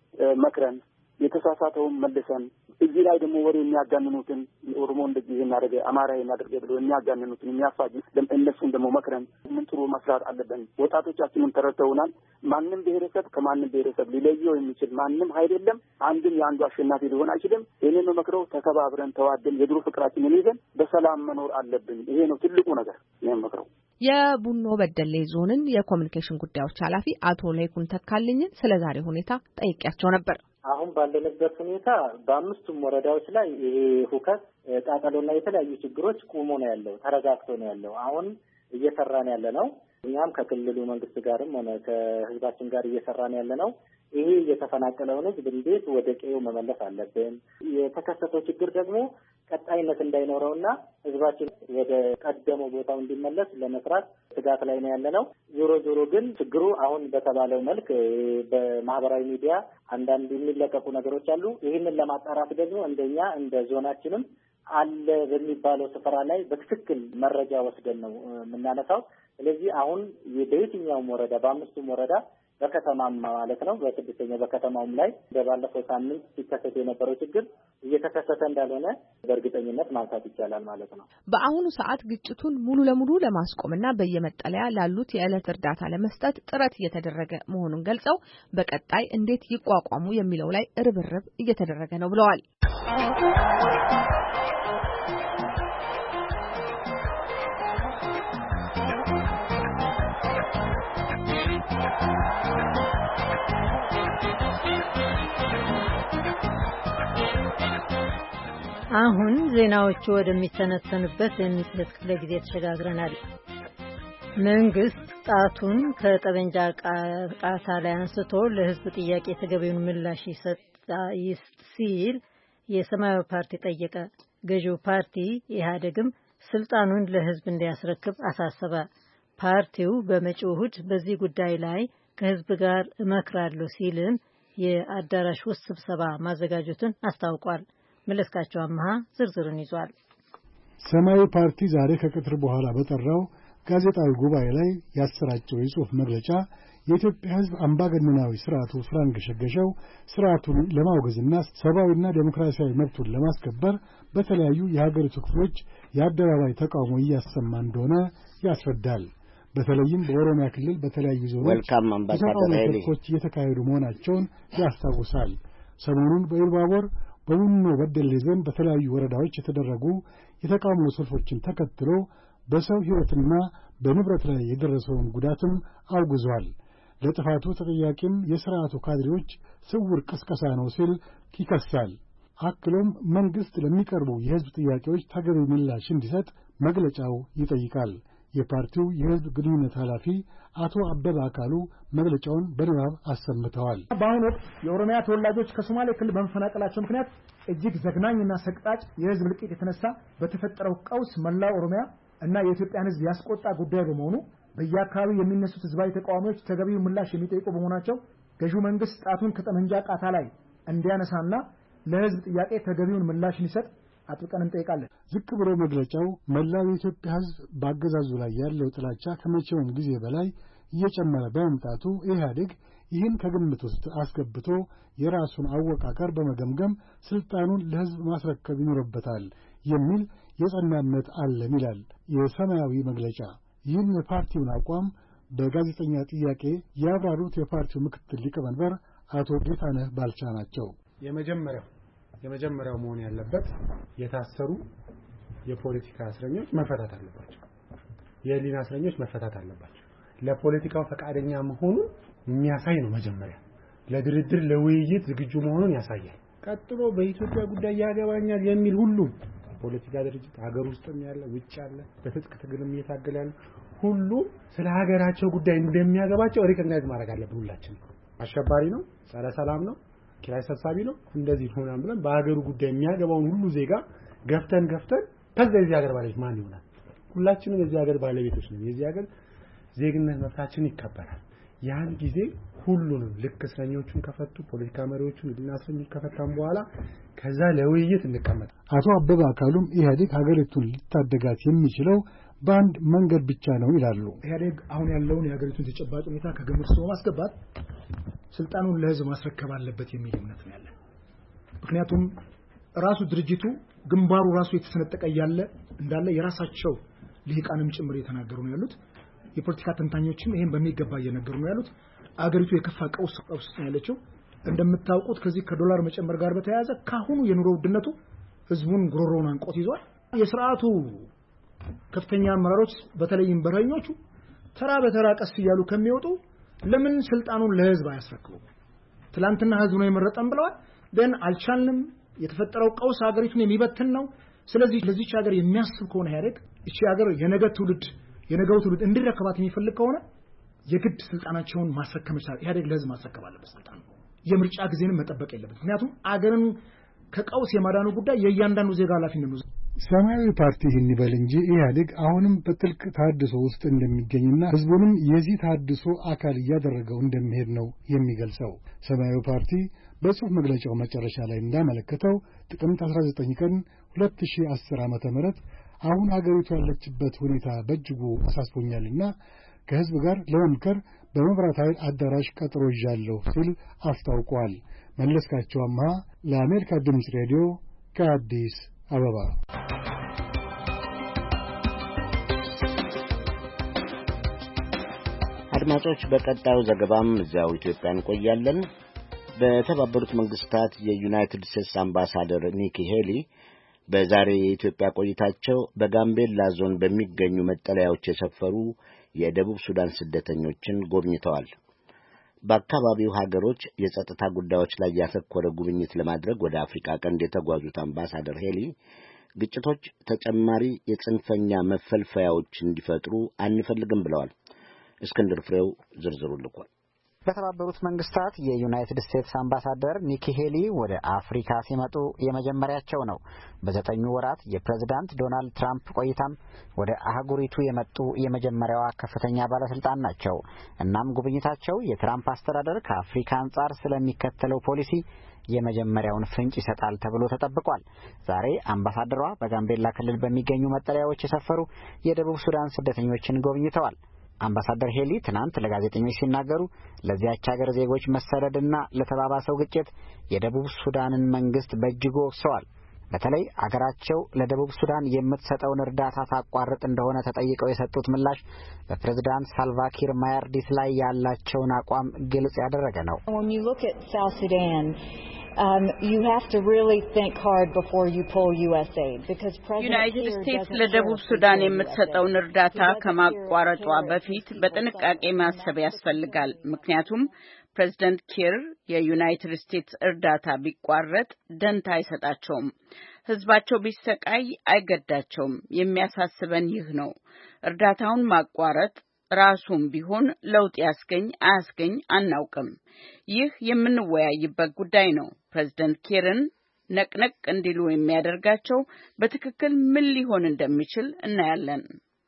መክረን የተሳሳተውን መልሰን እዚህ ላይ ደግሞ ወሬ የሚያጋንኑትን ኦሮሞ እንደዚህ እናደርገ አማራ እናደርገ ብሎ የሚያጋንኑትን የሚያፋጅ እነሱን ደግሞ መክረን ምን ጥሩ መስራት አለብን። ወጣቶቻችንን ተረድተውናል። ማንም ብሔረሰብ ከማንም ብሔረሰብ ሊለየው የሚችል ማንም ኃይል የለም። አንድም የአንዱ አሸናፊ ሊሆን አይችልም። እኔ የምመክረው ተከባብረን ተዋደን የድሮ ፍቅራችንን ይዘን በሰላም መኖር አለብን። ይሄ ነው ትልቁ ነገር። እኔ የምመክረው የቡኖ በደሌ ዞንን የኮሚኒኬሽን ጉዳዮች ኃላፊ አቶ ላይኩን ተካልኝን ስለ ዛሬ ሁኔታ ጠይቄያቸው ነበር። አሁን ባለንበት ሁኔታ በአምስቱም ወረዳዎች ላይ ይሄ ሁከት ቃጠሎና የተለያዩ ችግሮች ቆሞ ነው ያለው፣ ተረጋግቶ ነው ያለው። አሁን እየሰራን ያለ ነው። እኛም ከክልሉ መንግስት ጋርም ሆነ ከህዝባችን ጋር እየሰራን ያለ ነው። ይሄ የተፈናቀለውን ህዝብ እንዴት ወደ ቀዬው መመለስ አለብን። የተከሰተው ችግር ደግሞ ቀጣይነት እንዳይኖረውና ህዝባችን ወደ ቀደመው ቦታው እንዲመለስ ለመስራት ስጋት ላይ ነው ያለ ነው። ዞሮ ዞሮ ግን ችግሩ አሁን በተባለው መልክ በማህበራዊ ሚዲያ አንዳንድ የሚለቀቁ ነገሮች አሉ። ይህንን ለማጣራት ደግሞ እንደኛ እንደ ዞናችንም አለ በሚባለው ስፍራ ላይ በትክክል መረጃ ወስደን ነው የምናነሳው። ስለዚህ አሁን በየትኛውም ወረዳ በአምስቱም ወረዳ በከተማም ማለት ነው በስድስተኛው በከተማውም ላይ በባለፈው ሳምንት ሲከሰት የነበረው ችግር እየተከሰተ እንዳልሆነ በእርግጠኝነት ማንሳት ይቻላል ማለት ነው። በአሁኑ ሰዓት ግጭቱን ሙሉ ለሙሉ ለማስቆምና በየመጠለያ ላሉት የዕለት እርዳታ ለመስጠት ጥረት እየተደረገ መሆኑን ገልጸው በቀጣይ እንዴት ይቋቋሙ የሚለው ላይ ርብርብ እየተደረገ ነው ብለዋል። አሁን ዜናዎቹ ወደሚተነተኑበት የምሽት ክፍለ ጊዜ ተሸጋግረናል። መንግስት ጣቱን ከጠበንጃ ቃታ ላይ አንስቶ ለህዝብ ጥያቄ ተገቢውን ምላሽ ይስጥ ሲል የሰማያዊ ፓርቲ ጠየቀ። ገዢው ፓርቲ ኢህአዴግም ስልጣኑን ለህዝብ እንዲያስረክብ አሳሰበ። ፓርቲው በመጪው እሁድ በዚህ ጉዳይ ላይ ከህዝብ ጋር እመክራለሁ ሲልም የአዳራሽ ውስጥ ስብሰባ ማዘጋጀቱን አስታውቋል። መለስካቸው አማሃ ዝርዝሩን ይዟል። ሰማያዊ ፓርቲ ዛሬ ከቀትር በኋላ በጠራው ጋዜጣዊ ጉባኤ ላይ ያሰራጨው የጽሑፍ መግለጫ የኢትዮጵያ ህዝብ አምባገነናዊ ስርዓቱ ስላንገሸገሸው ስርዓቱን ለማውገዝና ሰብአዊና ዴሞክራሲያዊ መብቱን ለማስከበር በተለያዩ የሀገሪቱ ክፍሎች የአደባባይ ተቃውሞ እያሰማ እንደሆነ ያስረዳል። በተለይም በኦሮሚያ ክልል በተለያዩ ዞኖች የተቃውሞ ሰልፎች እየተካሄዱ መሆናቸውን ያስታውሳል። ሰሞኑን በኢሉባቦር በቡኖ በደሌ ዞን በተለያዩ ወረዳዎች የተደረጉ የተቃውሞ ሰልፎችን ተከትሎ በሰው ሕይወትና በንብረት ላይ የደረሰውን ጉዳትም አውግዟል። ለጥፋቱ ተጠያቂም የሥርዓቱ ካድሬዎች ስውር ቅስቀሳ ነው ሲል ይከሳል። አክሎም መንግሥት ለሚቀርቡ የሕዝብ ጥያቄዎች ተገቢ ምላሽ እንዲሰጥ መግለጫው ይጠይቃል። የፓርቲው የሕዝብ ግንኙነት ኃላፊ አቶ አበበ አካሉ መግለጫውን በንባብ አሰምተዋል። በአሁኑ ወቅት የኦሮሚያ ተወላጆች ከሶማሌ ክልል በመፈናቀላቸው ምክንያት እጅግ ዘግናኝና ሰቅጣጭ የሕዝብ እልቂት የተነሳ በተፈጠረው ቀውስ መላው ኦሮሚያ እና የኢትዮጵያን ሕዝብ ያስቆጣ ጉዳይ በመሆኑ በየአካባቢው የሚነሱት ህዝባዊ ተቃዋሚዎች ተገቢው ምላሽ የሚጠይቁ በመሆናቸው ገዢው መንግስት ጣቱን ከጠመንጃ ቃታ ላይ እንዲያነሳና ለህዝብ ጥያቄ ተገቢውን ምላሽ እንዲሰጥ አጥብቀን እንጠይቃለን። ዝቅ ብሎ መግለጫው መላው የኢትዮጵያ ህዝብ በአገዛዙ ላይ ያለው ጥላቻ ከመቼውም ጊዜ በላይ እየጨመረ በመምጣቱ ኢህአዴግ ይህን ከግምት ውስጥ አስገብቶ የራሱን አወቃቀር በመገምገም ስልጣኑን ለህዝብ ማስረከብ ይኖርበታል የሚል የጸና እምነት አለን ይላል የሰማያዊ መግለጫ። ይህን የፓርቲውን አቋም በጋዜጠኛ ጥያቄ ያብራሩት የፓርቲው ምክትል ሊቀመንበር አቶ ጌታነህ ባልቻ ናቸው። የመጀመሪያው የመጀመሪያው መሆን ያለበት የታሰሩ የፖለቲካ እስረኞች መፈታት አለባቸው። የህሊና እስረኞች መፈታት አለባቸው። ለፖለቲካው ፈቃደኛ መሆኑን የሚያሳይ ነው። መጀመሪያ ለድርድር ለውይይት ዝግጁ መሆኑን ያሳያል። ቀጥሎ በኢትዮጵያ ጉዳይ ያገባኛል የሚል ሁሉ ፖለቲካ ድርጅት ሀገር ውስጥም ያለ ውጭ ያለ በትጥቅ ትግልም እየታገለ ያለ ሁሉ ስለ ሀገራቸው ጉዳይ እንደሚያገባቸው ሪኮግናይዝ ማድረግ አለብን። ሁላችን አሸባሪ ነው፣ ጸረ ሰላም ነው፣ ኪራይ ሰብሳቢ ነው እንደዚህ ሆናም ብለን በሀገሩ ጉዳይ የሚያገባውን ሁሉ ዜጋ ገፍተን ገፍተን ከዛ የዚህ ሀገር ባለቤት ማን ይሆናል? ሁላችንም የዚህ ሀገር ባለቤቶች ነን። የዚህ ሀገር ዜግነት መብታችን ይከበራል። ያን ጊዜ ሁሉንም ልክ እስረኞቹን ከፈቱ ፖለቲካ መሪዎቹን እና እስረኞቹን ከፈታን በኋላ ከዛ ለውይይት እንቀመጥ። አቶ አበበ አካሉም ኢህአዴግ ሀገሪቱን ሊታደጋት የሚችለው በአንድ መንገድ ብቻ ነው ይላሉ። ኢህአዴግ አሁን ያለውን የሀገሪቱን ተጨባጭ ሁኔታ ከግምት ውስጥ በማስገባት ስልጣኑን ለህዝብ ማስረከብ አለበት የሚል እምነት ነው ያለን። ምክንያቱም ራሱ ድርጅቱ ግንባሩ ራሱ የተሰነጠቀ ያለ እንዳለ የራሳቸው ልሂቃንም ጭምር የተናገሩ ነው ያሉት። የፖለቲካ ተንታኞችም ይሄን በሚገባ እየነገሩ ነው ያሉት። አገሪቱ የከፋ ቀውስ ቀውስ ነው ያለችው። እንደምታውቁት ከዚህ ከዶላር መጨመር ጋር በተያያዘ ካሁኑ የኑሮ ውድነቱ ህዝቡን ጉሮሮውን አንቆት ይዟል። የሥርዓቱ ከፍተኛ አመራሮች በተለይም በረኞቹ ተራ በተራ ቀስ እያሉ ከሚወጡ ለምን ስልጣኑን ለህዝብ አያስረክቡ? ትላንትና ህዝቡ ነው የመረጠን ብለዋል። ደን አልቻልንም። የተፈጠረው ቀውስ ሀገሪቱን የሚበትን ነው። ስለዚህ ለዚች ሀገር የሚያስብ ከሆነ ኢህአዴግ እቺ ሀገር የነገ ትውልድ የነገው ትውልድ እንዲረከባት የሚፈልግ ከሆነ የግድ ስልጣናቸውን ማስረከም ይችላል። ኢህአዴግ ለህዝብ ማስረከብ አለበት ስልጣን። የምርጫ ጊዜንም መጠበቅ የለበት። ምክንያቱም አገርን ከቀውስ የማዳኑ ጉዳይ የእያንዳንዱ ዜጋ ኃላፊነት ነው። ሰማያዊ ፓርቲ ይህን ይበል እንጂ ኢህአዴግ አሁንም በጥልቅ ተሐድሶ ውስጥ እንደሚገኝና ህዝቡንም የዚህ ተሐድሶ አካል እያደረገው እንደሚሄድ ነው የሚገልጸው። ሰማያዊ ፓርቲ በጽሑፍ መግለጫው መጨረሻ ላይ እንዳመለከተው ጥቅምት አስራ ዘጠኝ ቀን ሁለት ሺህ አስር ዓመተ ምህረት አሁን ሀገሪቱ ያለችበት ሁኔታ በእጅጉ አሳስቦኛልና ከህዝብ ጋር ለመምከር በመብራት ኃይል አዳራሽ ቀጠሮ ይዣለሁ ሲል አስታውቋል። መለስካቸው አማሃ ለአሜሪካ ድምፅ ሬዲዮ ከአዲስ አበባ። አድማጮች፣ በቀጣዩ ዘገባም እዚያው ኢትዮጵያ እንቆያለን። በተባበሩት መንግስታት የዩናይትድ ስቴትስ አምባሳደር ኒኪ ሄሊ በዛሬ የኢትዮጵያ ቆይታቸው በጋምቤላ ዞን በሚገኙ መጠለያዎች የሰፈሩ የደቡብ ሱዳን ስደተኞችን ጎብኝተዋል። በአካባቢው ሀገሮች የጸጥታ ጉዳዮች ላይ ያተኮረ ጉብኝት ለማድረግ ወደ አፍሪካ ቀንድ የተጓዙት አምባሳደር ሄሊ ግጭቶች ተጨማሪ የጽንፈኛ መፈልፈያዎች እንዲፈጥሩ አንፈልግም ብለዋል። እስክንድር ፍሬው ዝርዝሩ ልኳል። በተባበሩት መንግስታት የዩናይትድ ስቴትስ አምባሳደር ኒኪ ሄሊ ወደ አፍሪካ ሲመጡ የመጀመሪያቸው ነው። በዘጠኙ ወራት የፕሬዝዳንት ዶናልድ ትራምፕ ቆይታም ወደ አህጉሪቱ የመጡ የመጀመሪያዋ ከፍተኛ ባለስልጣን ናቸው። እናም ጉብኝታቸው የትራምፕ አስተዳደር ከአፍሪካ አንጻር ስለሚከተለው ፖሊሲ የመጀመሪያውን ፍንጭ ይሰጣል ተብሎ ተጠብቋል። ዛሬ አምባሳደሯ በጋምቤላ ክልል በሚገኙ መጠለያዎች የሰፈሩ የደቡብ ሱዳን ስደተኞችን ጎብኝተዋል። አምባሳደር ሄሊ ትናንት ለጋዜጠኞች ሲናገሩ ለዚያች ሀገር ዜጎች መሰደድና ለተባባሰው ግጭት የደቡብ ሱዳንን መንግስት በእጅጉ ወቅሰዋል። በተለይ አገራቸው ለደቡብ ሱዳን የምትሰጠውን እርዳታ ታቋርጥ እንደሆነ ተጠይቀው የሰጡት ምላሽ በፕሬዝዳንት ሳልቫኪር ማያርዲት ላይ ያላቸውን አቋም ግልጽ ያደረገ ነው። Um, you have to really think hard before you pull U S aid because President United States ለደቡብ ሱዳን የምትሰጠውን እርዳታ ከማቋረጧ በፊት በጥንቃቄ ማሰብ ያስፈልጋል። ምክንያቱም ፕሬዝዳንት ኪር የዩናይትድ ስቴትስ እርዳታ ቢቋረጥ ደንታ አይሰጣቸውም። ህዝባቸው ቢሰቃይ አይገዳቸውም። የሚያሳስበን ይህ ነው። እርዳታውን ማቋረጥ ራሱም ቢሆን ለውጥ ያስገኝ አያስገኝ አናውቅም። ይህ የምንወያይበት ጉዳይ ነው። ፕሬዝዳንት ኪርን ነቅነቅ እንዲሉ የሚያደርጋቸው በትክክል ምን ሊሆን እንደሚችል እናያለን።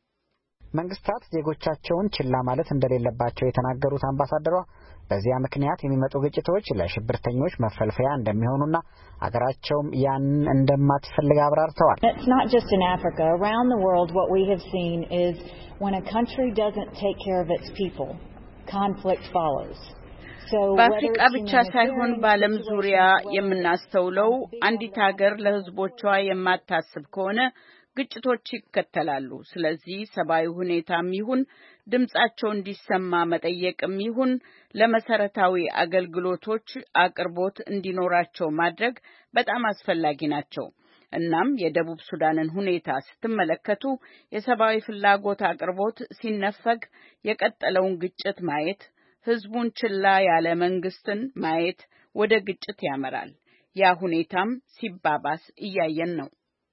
መንግስታት ዜጎቻቸውን ችላ ማለት እንደሌለባቸው የተናገሩት አምባሳደሯ በዚያ ምክንያት የሚመጡ ግጭቶች ለሽብርተኞች መፈልፈያ እንደሚሆኑና አገራቸውም ያንን እንደማትፈልግ አብራርተዋል። It's not just in Africa. Around the world what we have seen is when a country doesn't take care of its people, conflict follows. በአፍሪካ ብቻ ሳይሆን በዓለም ዙሪያ የምናስተውለው አንዲት ሀገር ለህዝቦቿ የማታስብ ከሆነ ግጭቶች ይከተላሉ። ስለዚህ ሰብአዊ ሁኔታም ይሁን ድምጻቸው እንዲሰማ መጠየቅም ይሁን ለመሰረታዊ አገልግሎቶች አቅርቦት እንዲኖራቸው ማድረግ በጣም አስፈላጊ ናቸው። እናም የደቡብ ሱዳንን ሁኔታ ስትመለከቱ የሰብአዊ ፍላጎት አቅርቦት ሲነፈግ የቀጠለውን ግጭት ማየት፣ ህዝቡን ችላ ያለ መንግስትን ማየት ወደ ግጭት ያመራል። ያ ሁኔታም ሲባባስ እያየን ነው።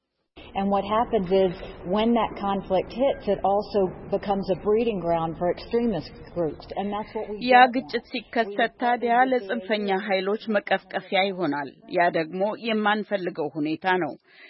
And what happens is when that conflict hits, it also becomes a breeding ground for extremist groups, and that's what we ያ ግጭት ሲከሰት ታዲያ ለጽንፈኛ ኃይሎች መቀፍቀፊያ ይሆናል። ያ ደግሞ የማንፈልገው ሁኔታ ነው።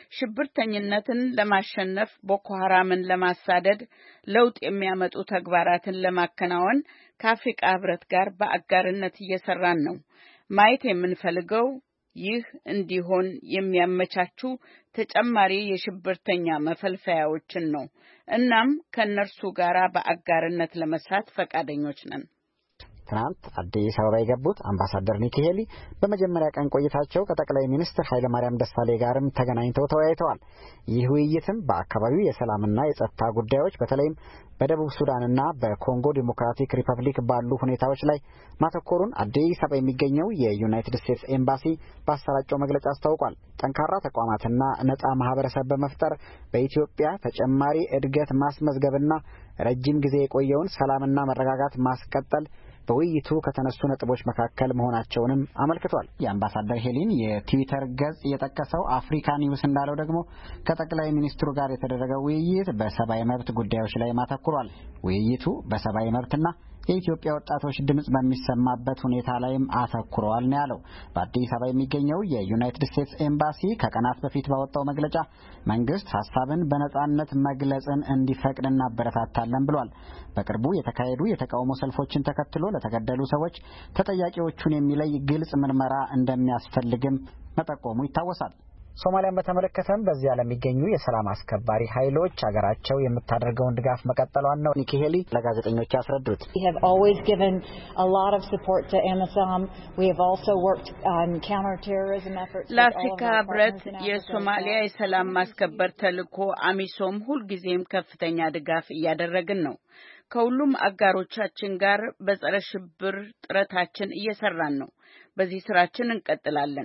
ሽብርተኝነትን ለማሸነፍ ቦኮ ሐራምን ለማሳደድ ለውጥ የሚያመጡ ተግባራትን ለማከናወን ከአፍሪካ ህብረት ጋር በአጋርነት እየሰራን ነው። ማየት የምንፈልገው ይህ እንዲሆን የሚያመቻቹ ተጨማሪ የሽብርተኛ መፈልፈያዎችን ነው። እናም ከነርሱ ጋር በአጋርነት ለመስራት ፈቃደኞች ነን። ትናንት አዲስ አበባ የገቡት አምባሳደር ኒኪ ሄሊ በመጀመሪያ ቀን ቆይታቸው ከጠቅላይ ሚኒስትር ኃይለ ማርያም ደሳለኝ ጋርም ተገናኝተው ተወያይተዋል። ይህ ውይይትም በአካባቢው የሰላምና የጸጥታ ጉዳዮች በተለይም በደቡብ ሱዳንና በኮንጎ ዲሞክራቲክ ሪፐብሊክ ባሉ ሁኔታዎች ላይ ማተኮሩን አዲስ አበባ የሚገኘው የዩናይትድ ስቴትስ ኤምባሲ ባሰራጨው መግለጫ አስታውቋል። ጠንካራ ተቋማትና ነጻ ማህበረሰብ በመፍጠር በኢትዮጵያ ተጨማሪ እድገት ማስመዝገብና ረጅም ጊዜ የቆየውን ሰላምና መረጋጋት ማስቀጠል በውይይቱ ከተነሱ ነጥቦች መካከል መሆናቸውንም አመልክቷል። የአምባሳደር ሄሊን የትዊተር ገጽ የጠቀሰው አፍሪካ ኒውስ እንዳለው ደግሞ ከጠቅላይ ሚኒስትሩ ጋር የተደረገው ውይይት በሰብአዊ መብት ጉዳዮች ላይ ማተኩሯል። ውይይቱ በሰብአዊ መብትና የኢትዮጵያ ወጣቶች ድምጽ በሚሰማበት ሁኔታ ላይም አተኩረዋል ነው ያለው። በአዲስ አበባ የሚገኘው የዩናይትድ ስቴትስ ኤምባሲ ከቀናት በፊት ባወጣው መግለጫ መንግስት ሀሳብን በነጻነት መግለጽን እንዲፈቅድ እናበረታታለን ብሏል። በቅርቡ የተካሄዱ የተቃውሞ ሰልፎችን ተከትሎ ለተገደሉ ሰዎች ተጠያቂዎቹን የሚለይ ግልጽ ምርመራ እንደሚያስፈልግም መጠቆሙ ይታወሳል። ሶማሊያን በተመለከተም በዚያ ለሚገኙ የሰላም አስከባሪ ኃይሎች ሀገራቸው የምታደርገውን ድጋፍ መቀጠሏን ነው ኒኪ ሄሊ ለጋዜጠኞች ያስረዱት። We have always given a lot of support to AMISOM. We have also worked on counterterrorism efforts. ለአፍሪካ ህብረት የሶማሊያ የሰላም ማስከበር ተልዕኮ አሚሶም ሁልጊዜም ከፍተኛ ድጋፍ እያደረግን ነው። ከሁሉም አጋሮቻችን ጋር በጸረ ሽብር ጥረታችን እየሰራን ነው። በዚህ ስራችን እንቀጥላለን።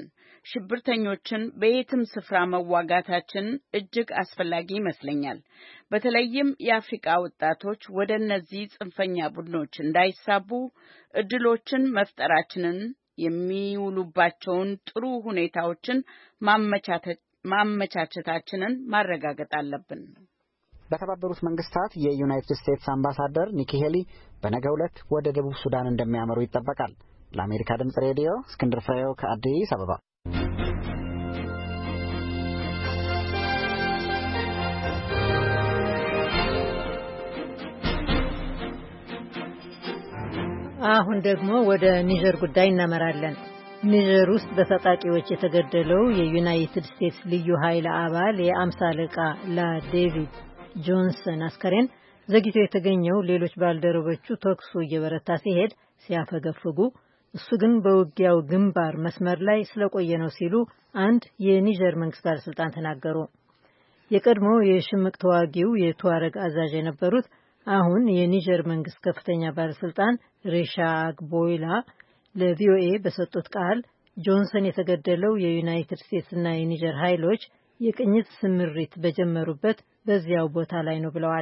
ሽብርተኞችን በየትም ስፍራ መዋጋታችን እጅግ አስፈላጊ ይመስለኛል። በተለይም የአፍሪካ ወጣቶች ወደ እነዚህ ጽንፈኛ ቡድኖች እንዳይሳቡ እድሎችን መፍጠራችንን የሚውሉባቸውን ጥሩ ሁኔታዎችን ማመቻቸታችንን ማረጋገጥ አለብን። በተባበሩት መንግስታት የዩናይትድ ስቴትስ አምባሳደር ኒኪ ሄሊ በነገው ዕለት ወደ ደቡብ ሱዳን እንደሚያመሩ ይጠበቃል። ለአሜሪካ ድምጽ ሬዲዮ እስክንድር ፍሬው ከአዲስ አበባ። አሁን ደግሞ ወደ ኒጀር ጉዳይ እናመራለን። ኒጀር ውስጥ በታጣቂዎች የተገደለው የዩናይትድ ስቴትስ ልዩ ኃይል አባል የአምሳ አለቃ ላዴቪድ ጆንሰን አስከሬን ዘግይቶ የተገኘው ሌሎች ባልደረቦቹ ተኩሱ እየበረታ ሲሄድ ሲያፈገፍጉ፣ እሱ ግን በውጊያው ግንባር መስመር ላይ ስለቆየ ነው ሲሉ አንድ የኒጀር መንግስት ባለስልጣን ተናገሩ። የቀድሞ የሽምቅ ተዋጊው የቱዋረግ አዛዥ የነበሩት አሁን የኒጀር መንግስት ከፍተኛ ባለስልጣን ሬሻክ ቦይላ ለቪኦኤ በሰጡት ቃል ጆንሰን የተገደለው የዩናይትድ ስቴትስ እና የኒጀር ኃይሎች የቅኝት ስምሪት በጀመሩበት በዚያው ቦታ ላይ ነው ብለዋል።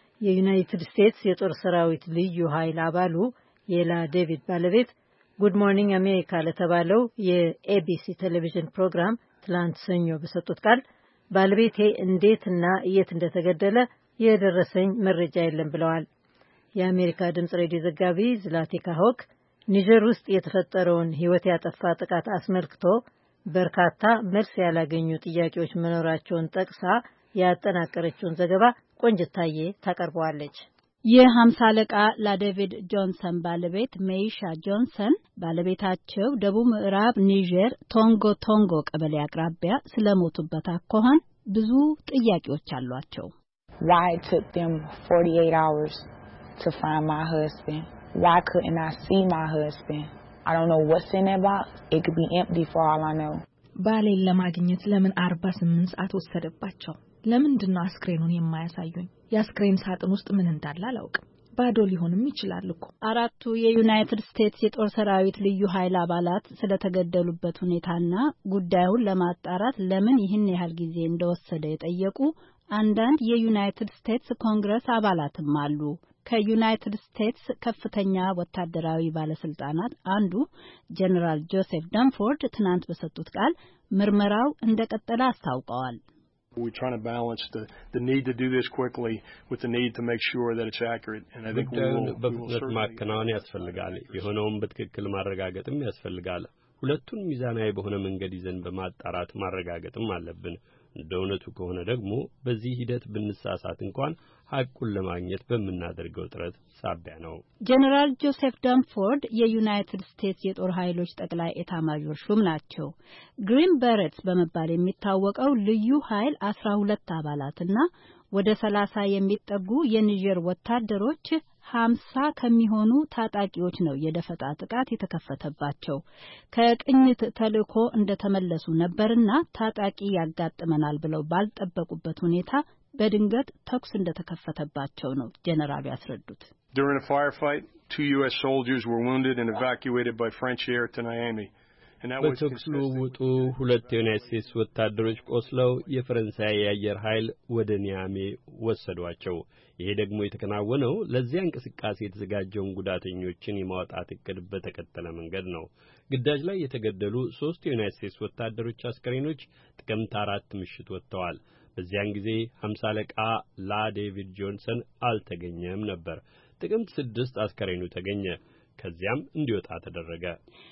የዩናይትድ ስቴትስ የጦር ሰራዊት ልዩ ኃይል አባሉ የላ ዴቪድ ባለቤት ጉድ ሞርኒንግ አሜሪካ ለተባለው የኤቢሲ ቴሌቪዥን ፕሮግራም ትላንት ሰኞ በሰጡት ቃል ባለቤቴ እንዴትና የት እንደተገደለ የደረሰኝ መረጃ የለም ብለዋል። የአሜሪካ ድምጽ ሬዲዮ ዘጋቢ ዝላቲካ ሆክ ኒጀር ውስጥ የተፈጠረውን ሕይወት ያጠፋ ጥቃት አስመልክቶ በርካታ መልስ ያላገኙ ጥያቄዎች መኖራቸውን ጠቅሳ ያጠናቀረችውን ዘገባ ቆንጅታዬ ታቀርበዋለች። የሀምሳ አለቃ ላዴቪድ ጆንሰን ባለቤት ሜይሻ ጆንሰን ባለቤታቸው ደቡብ ምዕራብ ኒጀር ቶንጎ ቶንጎ ቀበሌ አቅራቢያ ስለሞቱበት አኳኋን ብዙ ጥያቄዎች አሏቸው። Why it took them forty-eight hours to find my husband? Why couldn't I see my husband? I don't know what's in that box. It could be empty for all I know. ባሌን ለማግኘት ለምን አርባ ስምንት ሰዓት ወሰደባቸው? ለምንድን ነው አስክሬኑን የማያሳዩኝ? የአስክሬን ሳጥን ውስጥ ምን እንዳለ አላውቅም። ባዶ ሊሆንም ይችላል እኮ። አራቱ የዩናይትድ ስቴትስ የጦር ሰራዊት ልዩ ኃይል አባላት ስለተገደሉበት ሁኔታና ጉዳዩን ለማጣራት ለምን ይህን ያህል ጊዜ እንደወሰደ የጠየቁ አንዳንድ የዩናይትድ ስቴትስ ኮንግረስ አባላትም አሉ። ከዩናይትድ ስቴትስ ከፍተኛ ወታደራዊ ባለስልጣናት አንዱ ጀነራል ጆሴፍ ዳንፎርድ ትናንት በሰጡት ቃል ምርመራው እንደቀጠለ አስታውቀዋል። We're trying to balance the the need to do this quickly with the need to make sure that it's accurate, and I think we will. በፍጥነት ማከናወን ያስፈልጋል። የሆነውን በትክክል ማረጋገጥም ያስፈልጋል። ሁለቱን ሚዛናዊ በሆነ መንገድ ይዘን በማጣራት ማረጋገጥም አለብን። እንደ እውነቱ ከሆነ ደግሞ በዚህ ሂደት ብንሳሳት እንኳን ሐቁን ለማግኘት በመናደርገው ጥረት ሳቢያ ነው። ጀነራል ጆሴፍ ዳንፎርድ የዩናይትድ ስቴትስ የጦር ኃይሎች ጠቅላይ ኤታማዦር ሹም ናቸው። ግሪን በሬትስ በመባል የሚታወቀው ልዩ ኃይል አስራ ሁለት አባላትና ወደ ሰላሳ የሚጠጉ የኒጀር ወታደሮች ሀምሳ ከሚሆኑ ታጣቂዎች ነው የደፈጣ ጥቃት የተከፈተባቸው። ከቅኝት ተልእኮ እንደተመለሱ ነበርና ታጣቂ ያጋጥመናል ብለው ባልጠበቁበት ሁኔታ በድንገት ተኩስ እንደተከፈተባቸው ነው ጀነራሉ ያስረዱት። During a firefight, two U S soldiers were wounded and evacuated by French air to Niamey. በተኩስ ልውውጡ ሁለት የዩናይትድ ስቴትስ ወታደሮች ቆስለው የፈረንሳይ የአየር ኃይል ወደ ኒያሜ ወሰዷቸው። ይሄ ደግሞ የተከናወነው ለዚያ እንቅስቃሴ የተዘጋጀውን ጉዳተኞችን የማውጣት እቅድ በተከተለ መንገድ ነው። ግዳጅ ላይ የተገደሉ ሶስት የዩናይትድ ስቴትስ ወታደሮች አስከሬኖች ጥቅምት አራት ምሽት ወጥተዋል። በዚያን ጊዜ ሀምሳ አለቃ ላ ዴቪድ ጆንሰን አልተገኘም ነበር። ጥቅምት ስድስት አስከሬኑ ተገኘ። ከዚያም እንዲወጣ ተደረገ።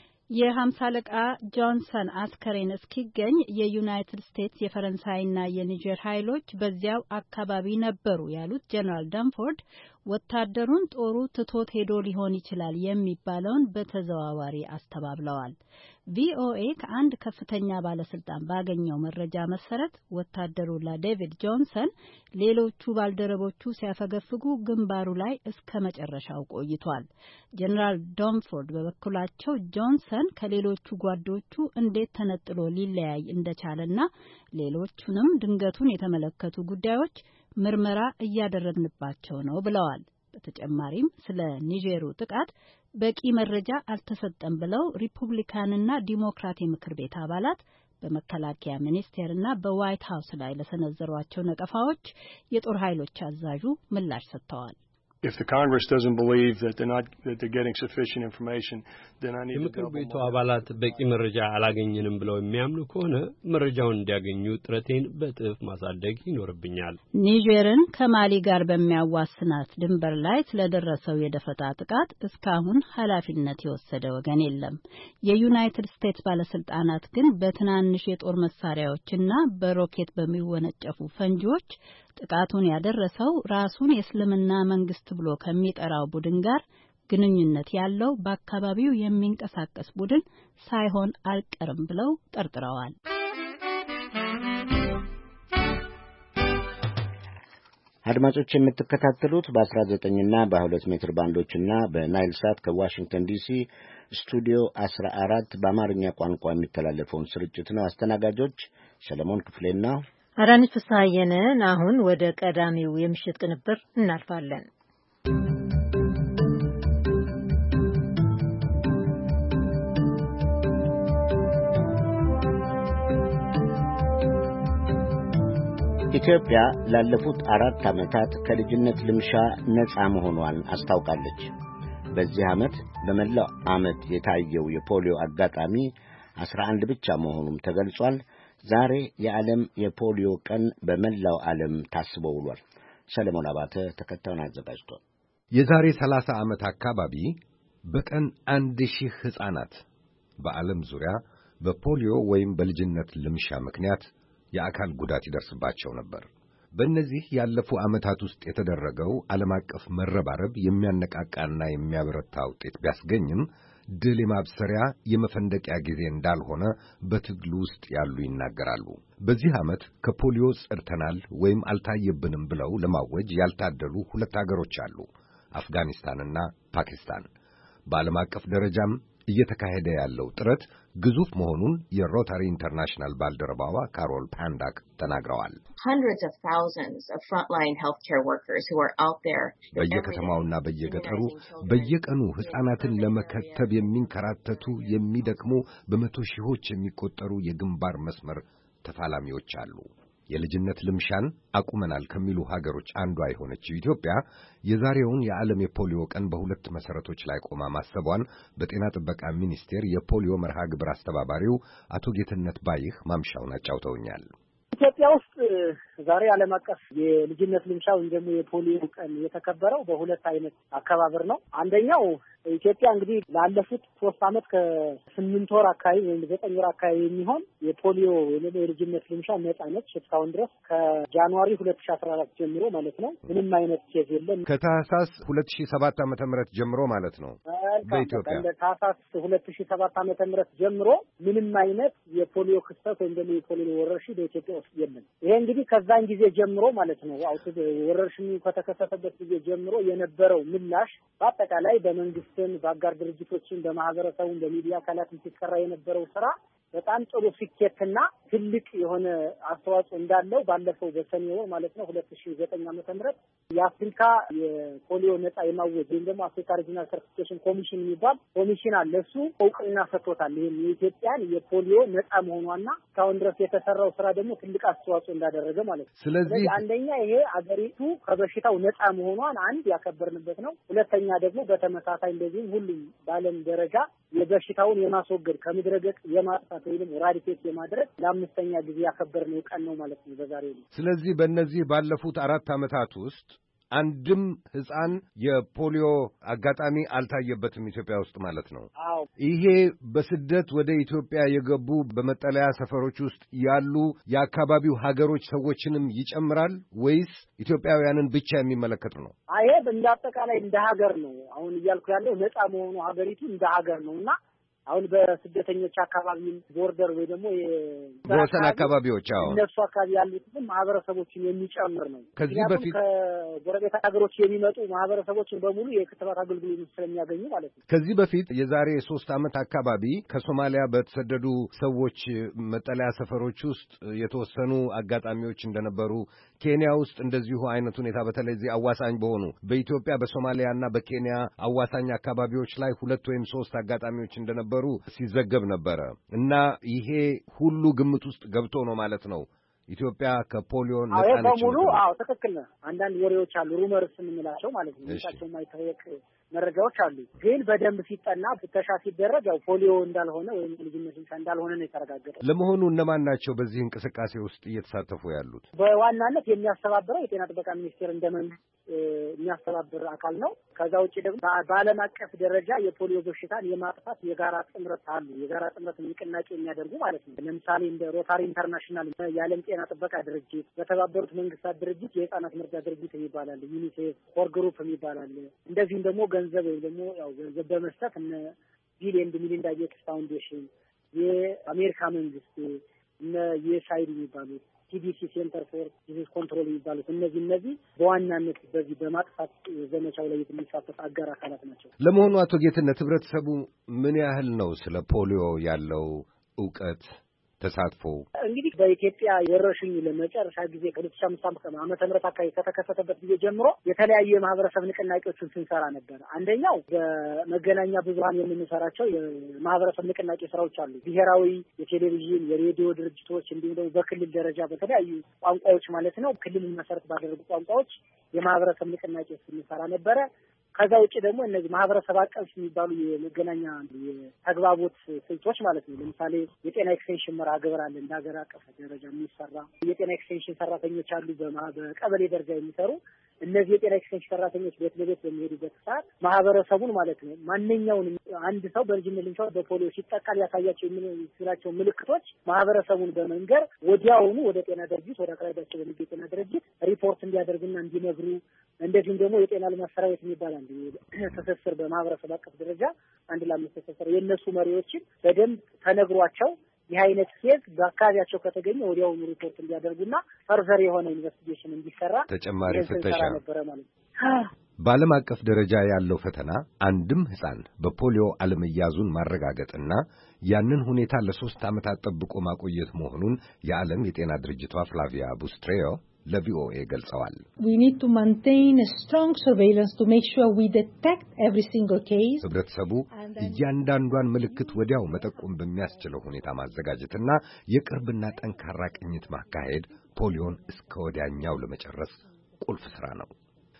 የሀምሳ አለቃ ጆንሰን አስከሬን እስኪገኝ የዩናይትድ ስቴትስ የፈረንሳይና የኒጀር ኃይሎች በዚያው አካባቢ ነበሩ ያሉት ጀነራል ዳንፎርድ ወታደሩን ጦሩ ትቶት ሄዶ ሊሆን ይችላል የሚባለውን በተዘዋዋሪ አስተባብለዋል። ቪኦኤ ከአንድ ከፍተኛ ባለስልጣን ባገኘው መረጃ መሰረት ወታደሩ ላዴቪድ ጆንሰን ሌሎቹ ባልደረቦቹ ሲያፈገፍጉ ግንባሩ ላይ እስከ መጨረሻው ቆይቷል። ጀነራል ዳንፎርድ በበኩላቸው ጆንሰን ከሌሎቹ ጓዶቹ እንዴት ተነጥሎ ሊለያይ እንደቻለና ሌሎቹንም ድንገቱን የተመለከቱ ጉዳዮች ምርመራ እያደረግንባቸው ነው ብለዋል። በተጨማሪም ስለ ኒጀሩ ጥቃት በቂ መረጃ አልተሰጠም ብለው ሪፑብሊካንና ዲሞክራት የምክር ቤት አባላት በመከላከያ ሚኒስቴርና በዋይት ሀውስ ላይ ለሰነዘሯቸው ነቀፋዎች የጦር ኃይሎች አዛዡ ምላሽ ሰጥተዋል። If the Congress doesn't believe that they're not that they're getting sufficient information, then I need to የምክር ቤቱ አባላት በቂ መረጃ አላገኘንም ብለው የሚያምኑ ከሆነ መረጃውን እንዲያገኙ ጥረቴን በጥፍ ማሳደግ ይኖርብኛል። ኒጀርን ከማሊ ጋር በሚያዋስናት ድንበር ላይ ስለደረሰው የደፈጣ ጥቃት እስካሁን ኃላፊነት የወሰደ ወገን የለም። የዩናይትድ ስቴትስ ባለስልጣናት ግን በትናንሽ የጦር መሳሪያዎችና በሮኬት በሚወነጨፉ ፈንጂዎች ጥቃቱን ያደረሰው ራሱን የእስልምና መንግስት ብሎ ከሚጠራው ቡድን ጋር ግንኙነት ያለው በአካባቢው የሚንቀሳቀስ ቡድን ሳይሆን አልቀርም ብለው ጠርጥረዋል። አድማጮች የምትከታተሉት በ19 እና በ22 ሜትር ባንዶችና በናይል ሳት ከዋሽንግተን ዲሲ ስቱዲዮ አስራ አራት በአማርኛ ቋንቋ የሚተላለፈውን ስርጭት ነው። አስተናጋጆች ሰለሞን ክፍሌና አዳነች ፍስሐየንን። አሁን ወደ ቀዳሚው የምሽት ቅንብር እናልፋለን። ኢትዮጵያ ላለፉት አራት ዓመታት ከልጅነት ልምሻ ነፃ መሆኗን አስታውቃለች። በዚህ ዓመት በመላው ዓመት የታየው የፖሊዮ አጋጣሚ አስራ አንድ ብቻ መሆኑም ተገልጿል። ዛሬ የዓለም የፖሊዮ ቀን በመላው ዓለም ታስቦ ውሏል። ሰለሞን አባተ ተከታዩን አዘጋጅቷል። የዛሬ ሰላሳ ዓመት አካባቢ በቀን አንድ ሺህ ሕፃናት በዓለም ዙሪያ በፖሊዮ ወይም በልጅነት ልምሻ ምክንያት የአካል ጉዳት ይደርስባቸው ነበር። በእነዚህ ያለፉ ዓመታት ውስጥ የተደረገው ዓለም አቀፍ መረባረብ የሚያነቃቃና የሚያበረታ ውጤት ቢያስገኝም ድል የማብሰሪያ የመፈንደቂያ ጊዜ እንዳልሆነ በትግሉ ውስጥ ያሉ ይናገራሉ። በዚህ ዓመት ከፖሊዮ ጸድተናል ወይም አልታየብንም ብለው ለማወጅ ያልታደሉ ሁለት አገሮች አሉ፣ አፍጋኒስታንና ፓኪስታን። በዓለም አቀፍ ደረጃም እየተካሄደ ያለው ጥረት ግዙፍ መሆኑን የሮታሪ ኢንተርናሽናል ባልደረባዋ ካሮል ፓንዳክ ተናግረዋል። በየከተማውና በየገጠሩ በየቀኑ ሕፃናትን ለመከተብ የሚንከራተቱ የሚደክሙ በመቶ ሺዎች የሚቆጠሩ የግንባር መስመር ተፋላሚዎች አሉ። የልጅነት ልምሻን አቁመናል ከሚሉ ሀገሮች አንዷ የሆነችው ኢትዮጵያ የዛሬውን የዓለም የፖሊዮ ቀን በሁለት መሰረቶች ላይ ቆማ ማሰቧን በጤና ጥበቃ ሚኒስቴር የፖሊዮ መርሃ ግብር አስተባባሪው አቶ ጌትነት ባይህ ማምሻውን አጫውተውኛል። ኢትዮጵያ ውስጥ ዛሬ ዓለም አቀፍ የልጅነት ልምሻ ወይም ደግሞ የፖሊዮ ቀን የተከበረው በሁለት አይነት አከባበር ነው። አንደኛው ኢትዮጵያ እንግዲህ ላለፉት ሶስት ዓመት ከስምንት ወር አካባቢ ወይም ዘጠኝ ወር አካባቢ የሚሆን የፖሊዮ ወይም የልጅነት ልምሻ ነጻ ነች። እስካሁን ድረስ ከጃንዋሪ ሁለት ሺህ አስራ አራት ጀምሮ ማለት ነው ምንም አይነት ኬዝ የለም። ከታህሳስ ሁለት ሺህ ሰባት ዓመተ ምህረት ጀምሮ ማለት ነው። በኢትዮጵያ ከታህሳስ ሁለት ሺህ ሰባት ዓመተ ምህረት ጀምሮ ምንም አይነት የፖሊዮ ክስተት ወይም ደግሞ የፖሊዮ ወረርሽኝ በኢትዮጵያ ውስጥ የለም። ይሄ እንግዲህ ከዛን ጊዜ ጀምሮ ማለት ነው አውት ወረርሽኙ ከተከሰተበት ጊዜ ጀምሮ የነበረው ምላሽ በአጠቃላይ በመንግስት በአጋር ድርጅቶችን በማህበረሰቡን በሚዲያ አካላት ሲሰራ የነበረው ስራ በጣም ጥሩ ስኬትና ትልቅ የሆነ አስተዋጽኦ እንዳለው ባለፈው በሰኔ ወር ማለት ነው ሁለት ሺህ ዘጠኝ ዓመተ ምህረት የአፍሪካ የፖሊዮ ነጻ የማወጅ ወይም ደግሞ አፍሪካ ሪጂናል ሰርቲፊኬሽን ኮሚሽን የሚባል ኮሚሽን አለ። እሱ እውቅና ሰጥቶታል። ይሄን የኢትዮጵያን የፖሊዮ ነጻ መሆኗና እስካሁን ድረስ የተሰራው ስራ ደግሞ ትልቅ አስተዋጽኦ እንዳደረገ ማለት ነው። ስለዚህ አንደኛ ይሄ አገሪቱ ከበሽታው ነጻ መሆኗን አንድ ያከበርንበት ነው። ሁለተኛ ደግሞ በተመሳሳይ እንደዚህም ሁሉም በዓለም ደረጃ የበሽታውን የማስወገድ ከምድረ ገጽ የማጥፋት ወይም ራዲኬት የማድረግ ለአምስተኛ ጊዜ ያከበርነው ቀን ነው ማለት ነው በዛሬው። ስለዚህ በእነዚህ ባለፉት አራት ዓመታት ውስጥ አንድም ሕፃን የፖሊዮ አጋጣሚ አልታየበትም ኢትዮጵያ ውስጥ ማለት ነው። አዎ። ይሄ በስደት ወደ ኢትዮጵያ የገቡ በመጠለያ ሰፈሮች ውስጥ ያሉ የአካባቢው ሀገሮች ሰዎችንም ይጨምራል ወይስ ኢትዮጵያውያንን ብቻ የሚመለከት ነው? ይሄ እንደ አጠቃላይ እንደ ሀገር ነው አሁን እያልኩ ያለው ነጻ መሆኑ ሀገሪቱ እንደ ሀገር ነውና አሁን በስደተኞች አካባቢ ቦርደር ወይ ደግሞ የወሰን አካባቢዎች አዎ እነሱ አካባቢ ያሉትን ማህበረሰቦችን የሚጨምር ነው። ከዚህ በፊት ከጎረቤት ሀገሮች የሚመጡ ማህበረሰቦችን በሙሉ የክትባት አገልግሎት ስለሚያገኙ ማለት ነው። ከዚህ በፊት የዛሬ ሶስት ዓመት አካባቢ ከሶማሊያ በተሰደዱ ሰዎች መጠለያ ሰፈሮች ውስጥ የተወሰኑ አጋጣሚዎች እንደነበሩ፣ ኬንያ ውስጥ እንደዚሁ አይነት ሁኔታ በተለይ እዚህ አዋሳኝ በሆኑ በኢትዮጵያ በሶማሊያና በኬንያ አዋሳኝ አካባቢዎች ላይ ሁለት ወይም ሶስት አጋጣሚዎች እንደነበሩ እንደነበሩ ሲዘገብ ነበረ እና ይሄ ሁሉ ግምት ውስጥ ገብቶ ነው ማለት ነው ኢትዮጵያ ከፖሊዮ ነፃ ነች። አዎ በሙሉ አዎ ትክክል ነው። አንዳንድ ወሬዎች አሉ ሩመርስ የምንላቸው ማለት ነው ምንጫቸው የማይታወቅ መረጃዎች አሉ። ግን በደንብ ሲጠና ፍተሻ ሲደረግ ያው ፖሊዮ እንዳልሆነ ወይም ልጅነት እንዳልሆነ ነው የተረጋገጠው። ለመሆኑ እነማን ናቸው በዚህ እንቅስቃሴ ውስጥ እየተሳተፉ ያሉት? በዋናነት የሚያስተባብረው የጤና ጥበቃ ሚኒስቴር እንደመንግስት የሚያስተባብር አካል ነው። ከዛ ውጪ ደግሞ በዓለም አቀፍ ደረጃ የፖሊዮ በሽታን የማጥፋት የጋራ ጥምረት አሉ። የጋራ ጥምረት ንቅናቄ የሚያደርጉ ማለት ነው። ለምሳሌ እንደ ሮታሪ ኢንተርናሽናል፣ የዓለም ጤና ጥበቃ ድርጅት፣ በተባበሩት መንግስታት ድርጅት የህፃናት መርጃ ድርጅት የሚባላል፣ ዩኒሴፍ፣ ኮር ግሩፕ የሚባላል። እንደዚህም ደግሞ ገንዘብ ወይም ደግሞ ያው ገንዘብ በመስጠት እነ ቢል ኤንድ ሚሊንዳ ጌትስ ፋውንዴሽን፣ የአሜሪካ መንግስት፣ እነ ዩኤስአይዲ የሚባሉት ሲዲሲ ሴንተር ፎር ዲዚዝ ኮንትሮል የሚባሉት እነዚህ እነዚህ በዋናነት በዚህ በማጥፋት ዘመቻው ላይ የሚሳተፉ አጋር አካላት ናቸው። ለመሆኑ አቶ ጌትነት ህብረተሰቡ ምን ያህል ነው ስለ ፖሊዮ ያለው እውቀት ተሳትፎ? እንግዲህ በኢትዮጵያ የወረርሽኙ ለመጨረሻ ጊዜ ከሁለት ሺህ አምስት ዓመተ ምህረት አካባቢ ከተከሰተበት ጊዜ ጀምሮ የተለያዩ የማህበረሰብ ንቅናቄዎችን ስንሰራ ነበር። አንደኛው በመገናኛ ብዙሃን የምንሰራቸው የማህበረሰብ ንቅናቄ ስራዎች አሉ። ብሔራዊ የቴሌቪዥን የሬዲዮ ድርጅቶች እንዲሁም ደግሞ በክልል ደረጃ በተለያዩ ቋንቋዎች ማለት ነው ክልልን መሰረት ባደረጉ ቋንቋዎች የማህበረሰብ ንቅናቄ ስንሰራ ነበረ። ከዛ ውጪ ደግሞ እነዚህ ማህበረሰብ አቀፍ የሚባሉ የመገናኛ የተግባቦት ስልቶች ማለት ነው። ለምሳሌ የጤና ኤክስቴንሽን መርሃ ግብር አለ እንደ ሀገር አቀፍ ደረጃ የሚሰራ የጤና ኤክስቴንሽን ሰራተኞች አሉ በቀበሌ ደረጃ የሚሰሩ። እነዚህ የጤና ኤክስቴንሽን ሰራተኞች ቤት ለቤት በሚሄዱበት ሰዓት ማህበረሰቡን ማለት ነው ማንኛውንም አንድ ሰው በልጅነት ልንቻው በፖሊዮ ሲጠቃ ሊያሳያቸው የሚችላቸው ምልክቶች ማህበረሰቡን በመንገር ወዲያውኑ ወደ ጤና ድርጅት ወደ አቅራቢያቸው በሚገኝ ጤና ድርጅት ሪፖርት እንዲያደርግና እንዲነግሩ፣ እንደዚሁም ደግሞ የጤና ልማት ሰራዊት የሚባል አንድ ተሰስር በማህበረሰብ አቀፍ ደረጃ አንድ ለአምስት ተሰስር የእነሱ መሪዎችን በደንብ ተነግሯቸው ይህ አይነት ኬዝ በአካባቢያቸው ከተገኘ ወዲያውኑ ሪፖርት እንዲያደርጉና ፈርዘር የሆነ ኢንቨስቲጌሽን እንዲሰራ ተጨማሪ ፍተሻ ነበረ ማለት ነው። በዓለም አቀፍ ደረጃ ያለው ፈተና አንድም ሕፃን በፖሊዮ አለመያዙን ማረጋገጥና ያንን ሁኔታ ለሶስት ዓመታት ጠብቆ ማቆየት መሆኑን የዓለም የጤና ድርጅቷ ፍላቪያ ቡስትሬዮ ለቪኦኤ ገልጸዋል። We need to maintain a strong surveillance to make sure we detect every single case. ህብረተሰቡ እያንዳንዷን ምልክት ወዲያው መጠቆም በሚያስችለው ሁኔታ ማዘጋጀትና የቅርብና ጠንካራ ቅኝት ማካሄድ ፖሊዮን እስከ ወዲያኛው ለመጨረስ ቁልፍ ሥራ ነው።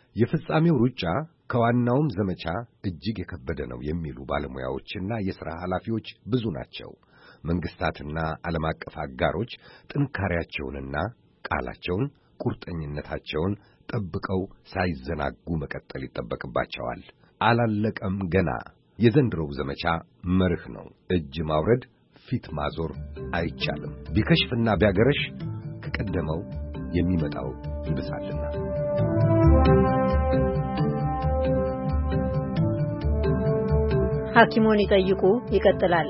የፍጻሜው ሩጫ ከዋናውም ዘመቻ እጅግ የከበደ ነው የሚሉ ባለሙያዎችና የሥራ ኃላፊዎች ብዙ ናቸው። መንግስታትና ዓለም አቀፍ አጋሮች ጥንካሬያቸውንና ቃላቸውን ቁርጠኝነታቸውን ጠብቀው ሳይዘናጉ መቀጠል ይጠበቅባቸዋል። አላለቀም ገና። የዘንድሮው ዘመቻ መርህ ነው። እጅ ማውረድ፣ ፊት ማዞር አይቻልም። ቢከሽፍና ቢያገረሽ ከቀደመው የሚመጣው ይብሳልና። ሐኪሞን ይጠይቁ ይቀጥላል።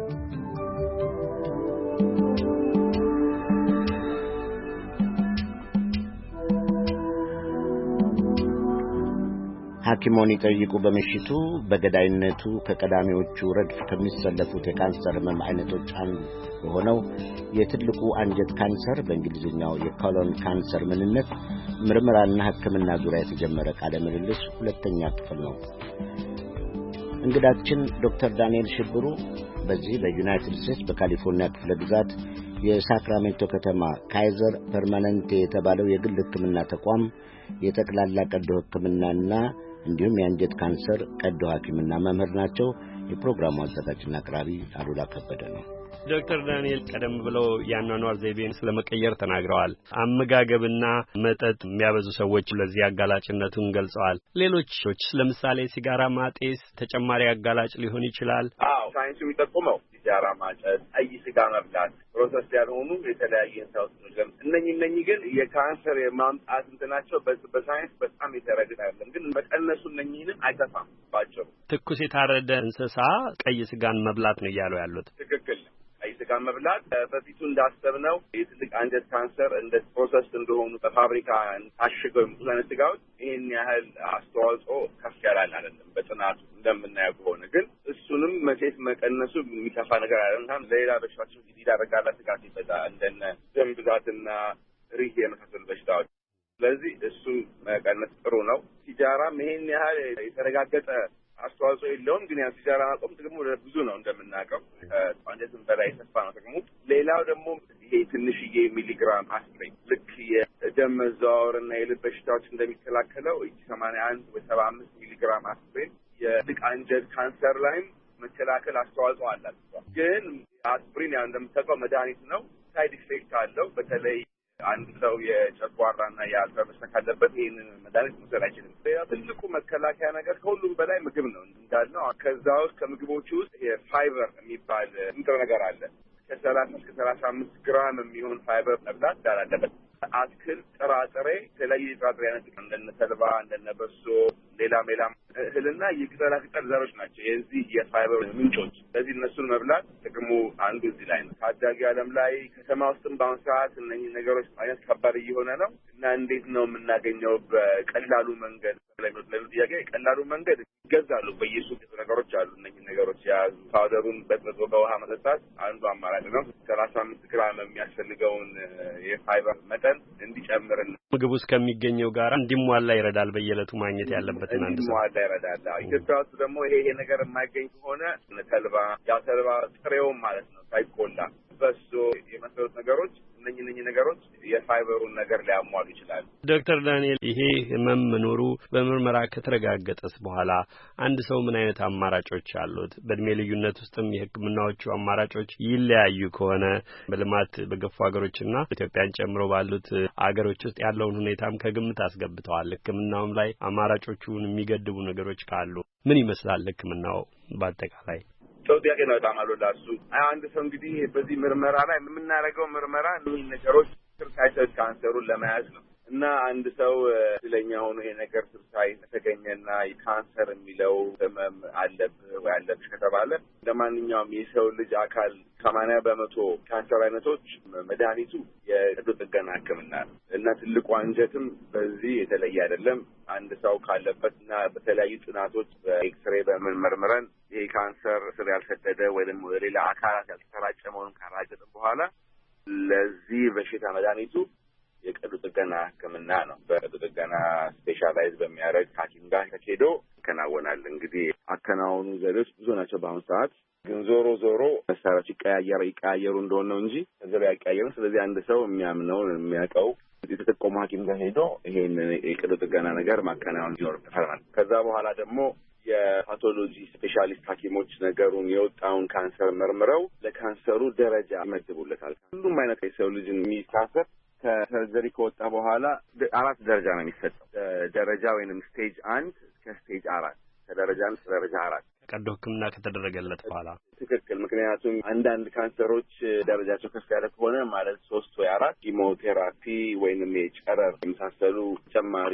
ሐኪሞን ይጠይቁ በምሽቱ በገዳይነቱ ከቀዳሚዎቹ ረድፍ ከሚሰለፉት የካንሰር ህመም አይነቶች አንዱ የሆነው የትልቁ አንጀት ካንሰር በእንግሊዝኛው የኮሎን ካንሰር ምንነት ምርመራና ሕክምና ዙሪያ የተጀመረ ቃለ ምልልስ ሁለተኛ ክፍል ነው። እንግዳችን ዶክተር ዳንኤል ሽብሩ በዚህ በዩናይትድ ስቴትስ በካሊፎርኒያ ክፍለ ግዛት የሳክራሜንቶ ከተማ ካይዘር ፐርማነንቴ የተባለው የግል ሕክምና ተቋም የጠቅላላ ቀዶ ሕክምናና እንዲሁም የአንጀት ካንሰር ቀዶ ሐኪምና መምህር ናቸው። የፕሮግራሙ አዘጋጅና አቅራቢ አሉላ ከበደ ነው። ዶክተር ዳንኤል ቀደም ብለው ያኗኗር ዘይቤን ስለመቀየር ተናግረዋል። አመጋገብና መጠጥ የሚያበዙ ሰዎች ለዚህ አጋላጭነቱን ገልጸዋል። ሌሎች ለምሳሌ ሲጋራ ማጤስ ተጨማሪ አጋላጭ ሊሆን ይችላል። አዎ ሳይንሱ የሚጠቁመው ሲጋራ ማጨስ፣ ቀይ ስጋ መብላት፣ ፕሮሰስ ያልሆኑ የተለያዩ እንስሳት ምግብ እነኚህ እነኚህ ግን የካንሰር የማምጣት እንትናቸው በሳይንስ በጣም የተረጋገጠ አይደለም። ግን መቀነሱ እነኚህንም አይተፋም ባቸው። ትኩስ የታረደ እንስሳ ቀይ ስጋን መብላት ነው እያሉ ያሉት ትክክል። ቀይ ስጋ መብላት በፊቱ እንዳሰብነው የትልቅ አንጀት ካንሰር እንደ ፕሮሰስ እንደሆኑ በፋብሪካ ታሽገው የሚመጡ አይነት ስጋዎች ይህን ያህል አስተዋጽኦ ከፍ ያላል አይደለም በጥናቱ እንደምናየው ከሆነ። ግን እሱንም መቼት መቀነሱ የሚከፋ ነገር አይደለም። ለሌላ በሽታዎች ይዳረጋል። ስጋት ይበዛ እንደነ ደም ብዛትና ሪህ የመሳሰሉ በሽታዎች። ስለዚህ እሱም መቀነስ ጥሩ ነው። ሲጃራም ይሄን ያህል የተረጋገጠ አስተዋጽኦ የለውም። ግን ያው ሲጃራ ማቆም ጥቅሙ ብዙ ነው እንደምናውቀው፣ ከአንጀትም በላይ ሰፋ ነው ጥቅሙ። ሌላው ደግሞ ይሄ ትንሽዬ ሚሊግራም አስፕሪን ልክ የደም መዘዋወርና የልብ በሽታዎች እንደሚከላከለው እጅ ሰማንያ አንድ ወይ ሰባ አምስት ሚሊግራም አስፕሪን የትልቅ አንጀት ካንሰር ላይም መከላከል አስተዋጽኦ አላት። ግን አስፕሪን ያው እንደምታውቀው መድኃኒት ነው፣ ሳይድ ኢፌክት አለው። በተለይ አንድ ሰው የጨጓራና የአልሰር በሽታ ካለበት ይህንን መድኃኒት መውሰድ አይችልም። ሌላ ትልቁ መከላከያ ነገር ከሁሉም በላይ ምግብ ነው እንዳልነው። ከዛ ውስጥ ከምግቦቹ ውስጥ የፋይበር የሚባል ንጥረ ነገር አለ። ከሰላሳ እስከ ሰላሳ አምስት ግራም የሚሆን ፋይበር መብላት እንዳላለበት። አትክልት፣ ጥራጥሬ፣ የተለያዩ የጥራጥሬ አይነት እንደነ ተልባ፣ እንደነ በሶ፣ ሌላም ሌላም እህልና የቅጠላ ቅጠል ዘሮች ናቸው የዚህ የፋይበር ምንጮች። ስለዚህ እነሱን መብላት ጥቅሙ አንዱ እዚህ ላይ ነው። ታዳጊ ዓለም ላይ ከተማ ውስጥም በአሁኑ ሰዓት እነኚህ ነገሮች አይነት ከባድ እየሆነ ነው እና እንዴት ነው የምናገኘው በቀላሉ መንገድ? ለምን ጥያቄ ቀላሉ መንገድ ይገዛሉ። በየሱቅ ነገሮች አሉ። እነኚህ ነገሮች የያዙ ፓውደሩን በጥብጦ በውሃ መጠጣት አንዱ አማራጭ ነው። ሰላሳ አምስት ግራም የሚያስፈልገውን የፋይበር መጠን እንዲጨምርና ምግብ ውስጥ ከሚገኘው ጋር እንዲሟላ ይረዳል። በየዕለቱ ማግኘት ያለበትን አንድ ሰው እንዲሟላ ይረዳል። ኢትዮጵያ ውስጥ ደግሞ ይሄ ይሄ ነገር የማይገኝ ከሆነ ተልባ፣ ያ ተልባ ጥሬውን ማለት ነው ሳይቆላ፣ በሶ የመሰሉት ነገሮች እነኚህ እነኚህ ነገሮች የፋይበሩን ነገር ሊያሟሉ ይችላሉ። ዶክተር ዳንኤል ይሄ ህመም መኖሩ በምርመራ ከተረጋገጠስ በኋላ አንድ ሰው ምን አይነት አማራጮች አሉት? በእድሜ ልዩነት ውስጥም የህክምናዎቹ አማራጮች ይለያዩ ከሆነ በልማት በገፉ ሀገሮችና ኢትዮጵያን ጨምሮ ባሉት አገሮች ውስጥ ያለውን ሁኔታም ከግምት አስገብተዋል። ህክምናውም ላይ አማራጮቹን የሚገድቡ ነገሮች ካሉ ምን ይመስላል ህክምናው በአጠቃላይ? ሰው ጥያቄ ነው በጣም አሉላ። እሱ አንድ ሰው እንግዲህ በዚህ ምርመራ ላይ የምናደርገው ምርመራ እነዚህ ነገሮች ስር ሳይሰድ ካንሰሩን ለመያዝ ነው እና አንድ ሰው ስለኛ ሆኖ ይሄ ነገር ስር ሳይተገኘና ካንሰር የሚለው ህመም አለብህ ወይ አለብሽ ከተባለ ለማንኛውም የሰው ልጅ አካል ሰማንያ በመቶ ካንሰር አይነቶች መድኃኒቱ የቀዶ ጥገና ህክምና ነው እና ትልቁ አንጀትም በዚህ የተለየ አይደለም። አንድ ሰው ካለበት እና በተለያዩ ጥናቶች በኤክስሬ በምን መርምረን ይሄ ካንሰር ስር ያልሰደደ ወይ ደግሞ ሌላ አካላት ያልተሰራጨ መሆኑን ካረጋገጥን በኋላ ለዚህ በሽታ መድኃኒቱ የቀዶ ጥገና ህክምና ነው። በቀዶ ጥገና ስፔሻላይዝ በሚያደርግ ሐኪም ጋር ተኬዶ ይከናወናል። እንግዲህ አከናወኑ ዘዴዎች ብዙ ናቸው በአሁኑ ሰዓት። ግን ዞሮ ዞሮ መሳሪያዎች ይቀያየሩ ይቀያየሩ እንደሆነ ነው እንጂ ዘዴ አይቀያየሩ። ስለዚህ አንድ ሰው የሚያምነው የሚያውቀው የተጠቆመ ሐኪም ጋር ሄዶ ይሄን የቀዶ ጥገና ነገር ማከናወን ይኖርበታል። ከዛ በኋላ ደግሞ የፓቶሎጂ ስፔሻሊስት ሐኪሞች ነገሩን የወጣውን ካንሰር መርምረው ለካንሰሩ ደረጃ ይመድቡለታል። ሁሉም አይነት የሰው ልጅን የሚካሰር ከሰርጀሪ ከወጣ በኋላ አራት ደረጃ ነው የሚሰጠው። ደረጃ ወይንም ስቴጅ አንድ እስከ ስቴጅ አራት ከደረጃ አንድ እስከ ደረጃ አራት ቀዶ ህክምና ከተደረገለት በኋላ ትክክል። ምክንያቱም አንዳንድ ካንሰሮች ደረጃቸው ከፍ ያለ ከሆነ ማለት ሶስት ወይ አራት ኪሞቴራፒ ወይንም የጨረር የመሳሰሉ ተጨማሪ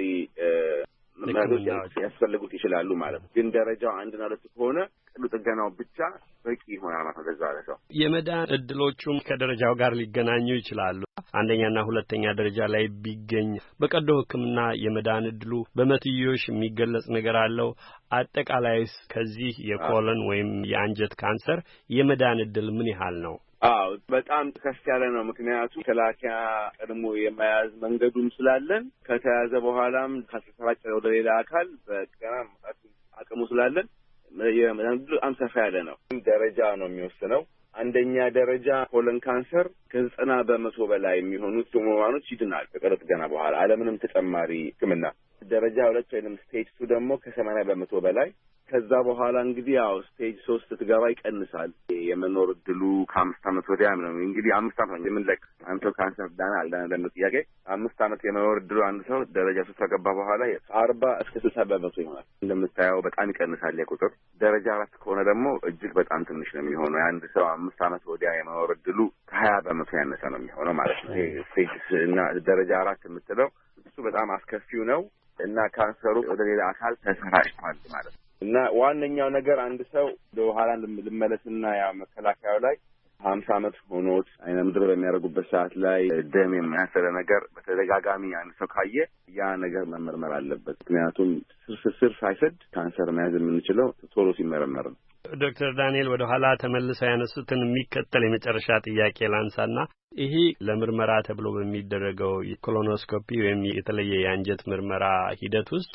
ምርመራዎች ያስፈልጉት ይችላሉ ማለት ነው። ግን ደረጃው አንድና ሁለት ከሆነ ቀዶ ጥገናው ብቻ በቂ ይሆናል ማለት ነው። ለዛ ለሰው የመዳን እድሎቹም ከደረጃው ጋር ሊገናኙ ይችላሉ። አንደኛና ሁለተኛ ደረጃ ላይ ቢገኝ በቀዶ ህክምና የመዳን እድሉ በመትዮሽ የሚገለጽ ነገር አለው። አጠቃላይስ ከዚህ የኮሎን ወይም የአንጀት ካንሰር የመዳን እድል ምን ያህል ነው? አዎ በጣም ከፍ ያለ ነው። ምክንያቱም መከላከያ ቀድሞ የመያዝ መንገዱም ስላለን ከተያዘ በኋላም ከተሰራጨ ወደ ሌላ አካል በጤና አቅሙ ስላለን የመዳን እድሉ በጣም ሰፋ ያለ ነው። ደረጃ ነው የሚወስነው። አንደኛ ደረጃ ኮሎን ካንሰር ከዘጠና በመቶ በላይ የሚሆኑት ህሙማኖች ይድናል ከቀዶ ጥገና በኋላ አለምንም ተጨማሪ ህክምና። ደረጃ ሁለት ወይንም ስቴጅ ቱ ደግሞ ከሰማንያ በመቶ በላይ። ከዛ በኋላ እንግዲህ ያው ስቴጅ ሶስት ስትገባ ይቀንሳል የመኖር እድሉ ከአምስት ዓመት ወዲያ ነው። እንግዲህ አምስት ዓመት የምንለቅ አንተ ካንሰር ዳና አልዳና ለምን ጥያቄ አምስት ዓመት የመኖር እድሉ አንድ ሰው ደረጃ ሶስት ከገባ በኋላ አርባ እስከ ስልሳ በመቶ ይሆናል። እንደምታየው በጣም ይቀንሳል የቁጥር። ደረጃ አራት ከሆነ ደግሞ እጅግ በጣም ትንሽ ነው የሚሆነው። የአንድ ሰው አምስት ዓመት ወዲያ የመኖር እድሉ ከሀያ በመቶ ያነሰ ነው የሚሆነው ማለት ነው። ይሄ ስቴጅ እና ደረጃ አራት የምትለው እሱ በጣም አስከፊው ነው እና ካንሰሩ ወደ ሌላ አካል ተሰራጭቷል ማለት ነው። እና ዋነኛው ነገር አንድ ሰው በኋላ ልመለስና ያ መከላከያው ላይ ሀምሳ ዓመት ሆኖት አይነ ምድር በሚያደርጉበት ሰዓት ላይ ደም የሚያሰለ ነገር በተደጋጋሚ አንድ ሰው ካየ ያ ነገር መመርመር አለበት። ምክንያቱም ስር ስር ሳይሰድ ካንሰር መያዝ የምንችለው ቶሎ ሲመረመር ነው። ዶክተር ዳንኤል ወደ ኋላ ተመልሰው ያነሱትን የሚከተል የመጨረሻ ጥያቄ ላንሳና ይሄ ለምርመራ ተብሎ በሚደረገው የኮሎኖስኮፒ ወይም የተለየ የአንጀት ምርመራ ሂደት ውስጥ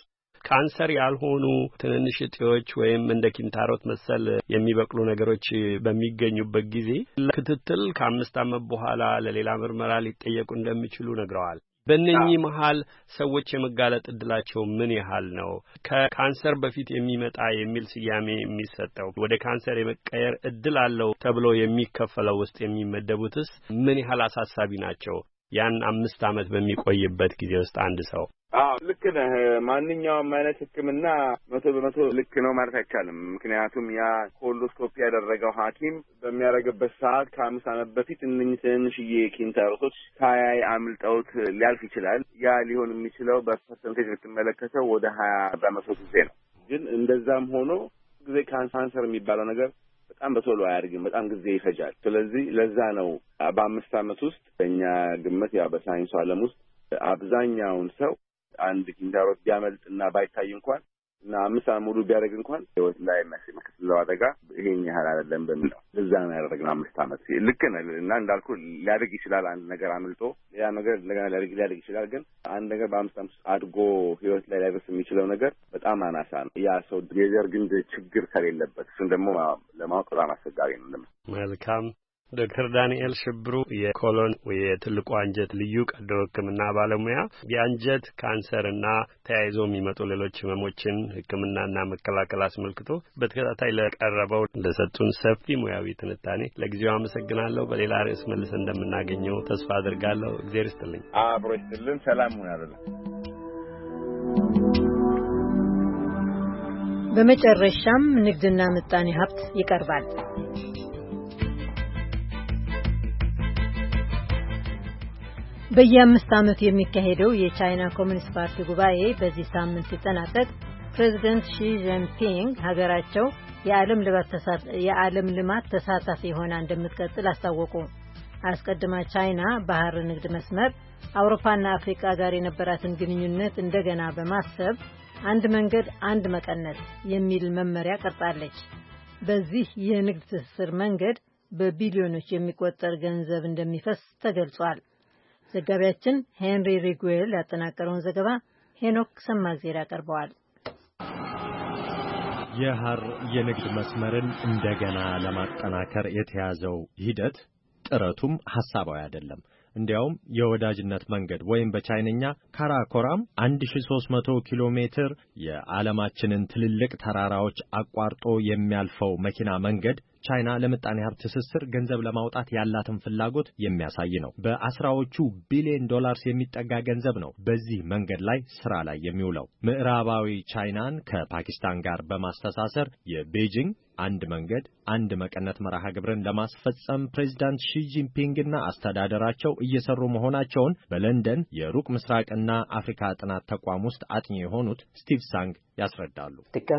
ካንሰር ያልሆኑ ትንንሽ እጢዎች ወይም እንደ ኪንታሮት መሰል የሚበቅሉ ነገሮች በሚገኙበት ጊዜ ክትትል ከአምስት ዓመት በኋላ ለሌላ ምርመራ ሊጠየቁ እንደሚችሉ ነግረዋል። በእነኚህ መሃል ሰዎች የመጋለጥ እድላቸው ምን ያህል ነው? ከካንሰር በፊት የሚመጣ የሚል ስያሜ የሚሰጠው ወደ ካንሰር የመቀየር እድል አለው ተብሎ የሚከፈለው ውስጥ የሚመደቡትስ ምን ያህል አሳሳቢ ናቸው? ያን አምስት ዓመት በሚቆይበት ጊዜ ውስጥ አንድ ሰው አዎ ልክ ነህ። ማንኛውም አይነት ሕክምና መቶ በመቶ ልክ ነው ማለት አይቻልም። ምክንያቱም ያ ኮሎስኮፒ ያደረገው ሐኪም በሚያደርግበት ሰዓት ከአምስት ዓመት በፊት እነኚህ ትንሽዬ ኪንታሮቶች ሳያይ አምልጠውት ሊያልፍ ይችላል። ያ ሊሆን የሚችለው በፐርሰንቴጅ ብትመለከተው ወደ ሀያ በመቶ ጊዜ ነው። ግን እንደዛም ሆኖ ጊዜ ካንሰር የሚባለው ነገር በጣም በቶሎ አያድግም፣ በጣም ጊዜ ይፈጃል። ስለዚህ ለዛ ነው በአምስት ዓመት ውስጥ በእኛ ግምት ያው በሳይንሱ ዓለም ውስጥ አብዛኛውን ሰው አንድ ኪንታሮት ቢያመልጥና ባይታይ እንኳን እና አምስት ዓመት ሙሉ ቢያደርግ እንኳን ህይወት ላይ የሚያስከትለው አደጋ ይሄን ያህል አይደለም በሚለው እዛ ነው ያደረግነው አምስት ዓመት። ልክ ነህ እና እንዳልኩ ሊያድግ ይችላል። አንድ ነገር አምልጦ ሌላ ነገር እንደገና ሊያድግ ሊያድግ ይችላል። ግን አንድ ነገር በአምስት ዓመት አድጎ ህይወት ላይ ሊያደርስ የሚችለው ነገር በጣም አናሳ ነው። ያ ሰው የዘር ግንድ ችግር ከሌለበት እሱን ደግሞ ለማወቅ በጣም አስቸጋሪ ነው። መልካም ዶክተር ዳንኤል ሽብሩ የኮሎን የትልቁ አንጀት ልዩ ቀዶ ሕክምና ባለሙያ የአንጀት ካንሰርና ተያይዞ የሚመጡ ሌሎች ህመሞችን ሕክምናና መከላከል አስመልክቶ በተከታታይ ለቀረበው ለሰጡን ሰፊ ሙያዊ ትንታኔ ለጊዜው አመሰግናለሁ። በሌላ ርዕስ መልሰን እንደምናገኘው ተስፋ አድርጋለሁ። እግዚአብሔር ይስጥልኝ። አብሮ ይስጥልን። ሰላም ሁኑ ያለው። በመጨረሻም ንግድና ምጣኔ ሀብት ይቀርባል። በየአምስት ዓመቱ የሚካሄደው የቻይና ኮሚኒስት ፓርቲ ጉባኤ በዚህ ሳምንት ሲጠናቀቅ ፕሬዚደንት ሺ ጂንፒንግ ሀገራቸው የዓለም ልማት ተሳታፊ ሆና እንደምትቀጥል አስታወቁ። አስቀድማ ቻይና ባህር ንግድ መስመር አውሮፓና አፍሪካ ጋር የነበራትን ግንኙነት እንደገና በማሰብ አንድ መንገድ አንድ መቀነት የሚል መመሪያ ቀርጻለች። በዚህ የንግድ ትስስር መንገድ በቢሊዮኖች የሚቆጠር ገንዘብ እንደሚፈስ ተገልጿል። ዘጋቢያችን ሄንሪ ሪጉዌል ያጠናቀረውን ዘገባ ሄኖክ ሰማግዜር ያቀርበዋል። የሐር የንግድ መስመርን እንደገና ለማጠናከር የተያዘው ሂደት ጥረቱም ሐሳባዊ አይደለም። እንዲያውም የወዳጅነት መንገድ ወይም በቻይንኛ ካራኮራም አንድ ሺህ ሦስት መቶ ኪሎ ሜትር የዓለማችንን ትልልቅ ተራራዎች አቋርጦ የሚያልፈው መኪና መንገድ ቻይና ለምጣኔ ሀብት ትስስር ገንዘብ ለማውጣት ያላትን ፍላጎት የሚያሳይ ነው። በአስራዎቹ ቢሊዮን ዶላርስ የሚጠጋ ገንዘብ ነው በዚህ መንገድ ላይ ስራ ላይ የሚውለው። ምዕራባዊ ቻይናን ከፓኪስታን ጋር በማስተሳሰር የቤጂንግ አንድ መንገድ አንድ መቀነት መርሃ ግብርን ለማስፈጸም ፕሬዝዳንት ሺ ጂንፒንግና አስተዳደራቸው እየሰሩ መሆናቸውን በለንደን የሩቅ ምስራቅና አፍሪካ ጥናት ተቋም ውስጥ አጥኚ የሆኑት ስቲቭ ሳንግ ያስረዳሉ።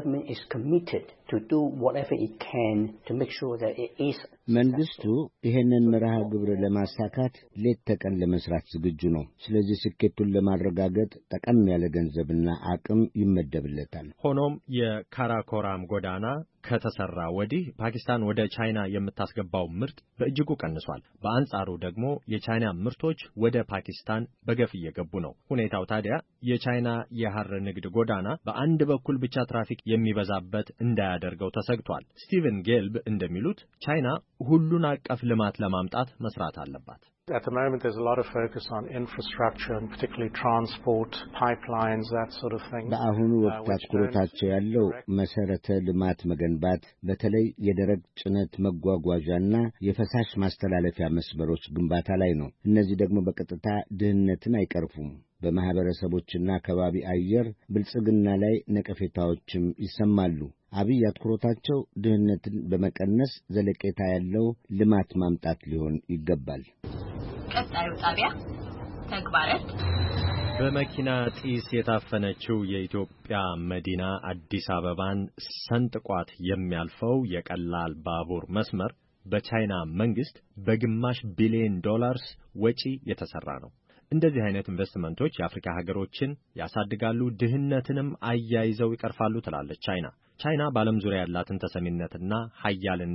መንግስቱ ይሄንን መርሃ ግብር ለማሳካት ሌት ተቀን ለመስራት ዝግጁ ነው። ስለዚህ ስኬቱን ለማረጋገጥ ጠቀም ያለ ገንዘብና አቅም ይመደብለታል። ሆኖም የካራኮራም ጎዳና ከተሰራ ወዲህ ፓኪስታን ወደ ቻይና የምታስገባው ምርት በእጅጉ ቀንሷል። በአንጻሩ ደግሞ የቻይና ምርቶች ወደ ፓኪስታን በገፍ እየገቡ ነው። ሁኔታው ታዲያ የቻይና የሐር ንግድ ጎዳና በአንድ በኩል ብቻ ትራፊክ የሚበዛበት እንዳያደርገው ተሰግቷል። ስቲቨን ጌልብ እንደሚሉት ቻይና ሁሉን አቀፍ ልማት ለማምጣት መስራት አለባት። At the moment, there's a lot of focus on infrastructure and particularly transport, pipelines, that sort of thing. በአሁኑ ወቅት አትኩሮታቸው ያለው መሰረተ ልማት መገንባት፣ በተለይ የደረቅ ጭነት መጓጓዣና የፈሳሽ ማስተላለፊያ መስመሮች ግንባታ ላይ ነው። እነዚህ ደግሞ በቀጥታ ድህነትን አይቀርፉም። በማህበረሰቦችና ከባቢ አየር ብልጽግና ላይ ነቀፌታዎችም ይሰማሉ። አብይ አትኩሮታቸው ድህነትን በመቀነስ ዘለቄታ ያለው ልማት ማምጣት ሊሆን ይገባል። ቀጣዩ ጣቢያ ተግባረት በመኪና ጢስ የታፈነችው የኢትዮጵያ መዲና አዲስ አበባን ሰንጥቋት የሚያልፈው የቀላል ባቡር መስመር በቻይና መንግስት በግማሽ ቢሊዮን ዶላርስ ወጪ የተሰራ ነው። እንደዚህ አይነት ኢንቨስትመንቶች የአፍሪካ ሀገሮችን ያሳድጋሉ፣ ድህነትንም አያይዘው ይቀርፋሉ ትላለች ቻይና። ቻይና በዓለም ዙሪያ ያላትን ተሰሚነትና ሀያልነት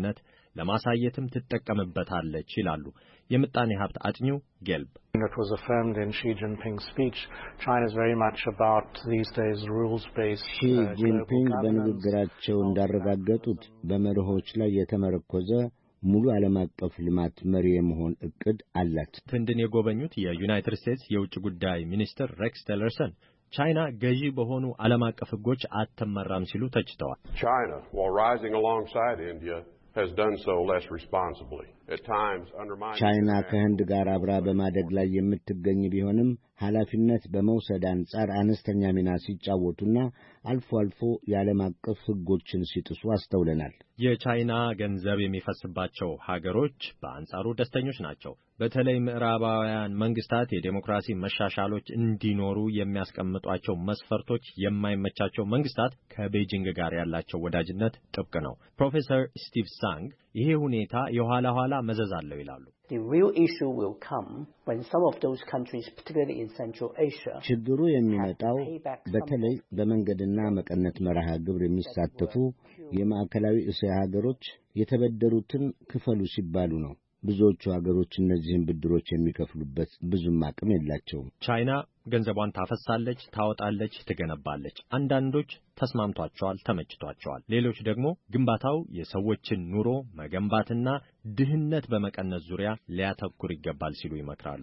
ለማሳየትም ትጠቀምበታለች ይላሉ የምጣኔ ሀብት አጥኚው ጌልብ። It was affirmed in Xi Jinping's speech. China is very much about these days rules-based. ሺ ጂንፒንግ በንግግራቸው እንዳረጋገጡት በመርሆች ላይ የተመረኮዘ ሙሉ ዓለም አቀፍ ልማት መሪ የመሆን እቅድ አላት። ህንድን የጎበኙት የዩናይትድ ስቴትስ የውጭ ጉዳይ ሚኒስትር ሬክስ ቲለርሰን ቻይና ገዢ በሆኑ ዓለም አቀፍ ህጎች አትመራም ሲሉ ተችተዋል። China, while rising alongside India, has done so less responsibly. At times undermining ቻይና ከህንድ ጋር አብራ በማደግ ላይ የምትገኝ ቢሆንም ኃላፊነት በመውሰድ አንጻር አነስተኛ ሚና ሲጫወቱና አልፎ አልፎ የዓለም አቀፍ ህጎችን ሲጥሱ አስተውለናል። የቻይና ገንዘብ የሚፈስባቸው ሀገሮች በአንጻሩ ደስተኞች ናቸው። በተለይ ምዕራባውያን መንግስታት የዴሞክራሲ መሻሻሎች እንዲኖሩ የሚያስቀምጧቸው መስፈርቶች የማይመቻቸው መንግስታት ከቤጂንግ ጋር ያላቸው ወዳጅነት ጥብቅ ነው። ፕሮፌሰር ስቲቭ ሳንግ ይሄ ሁኔታ የኋላ ኋላ መዘዝ አለው ይላሉ። The real issue will come when some of those countries, particularly in Central Asia, ችግሩ የሚመጣው በተለይ በመንገድና መቀነት መርሃ ግብር የሚሳተፉ የማዕከላዊ እስያ ሀገሮች የተበደሩትን ክፈሉ ሲባሉ ነው። ብዙዎቹ ሀገሮች እነዚህን ብድሮች የሚከፍሉበት ብዙም አቅም የላቸውም። ቻይና ገንዘቧን ታፈሳለች፣ ታወጣለች፣ ትገነባለች። አንዳንዶች ተስማምቷቸዋል፣ ተመችቷቸዋል። ሌሎች ደግሞ ግንባታው የሰዎችን ኑሮ መገንባትና ድህነት በመቀነስ ዙሪያ ሊያተኩር ይገባል ሲሉ ይመክራሉ።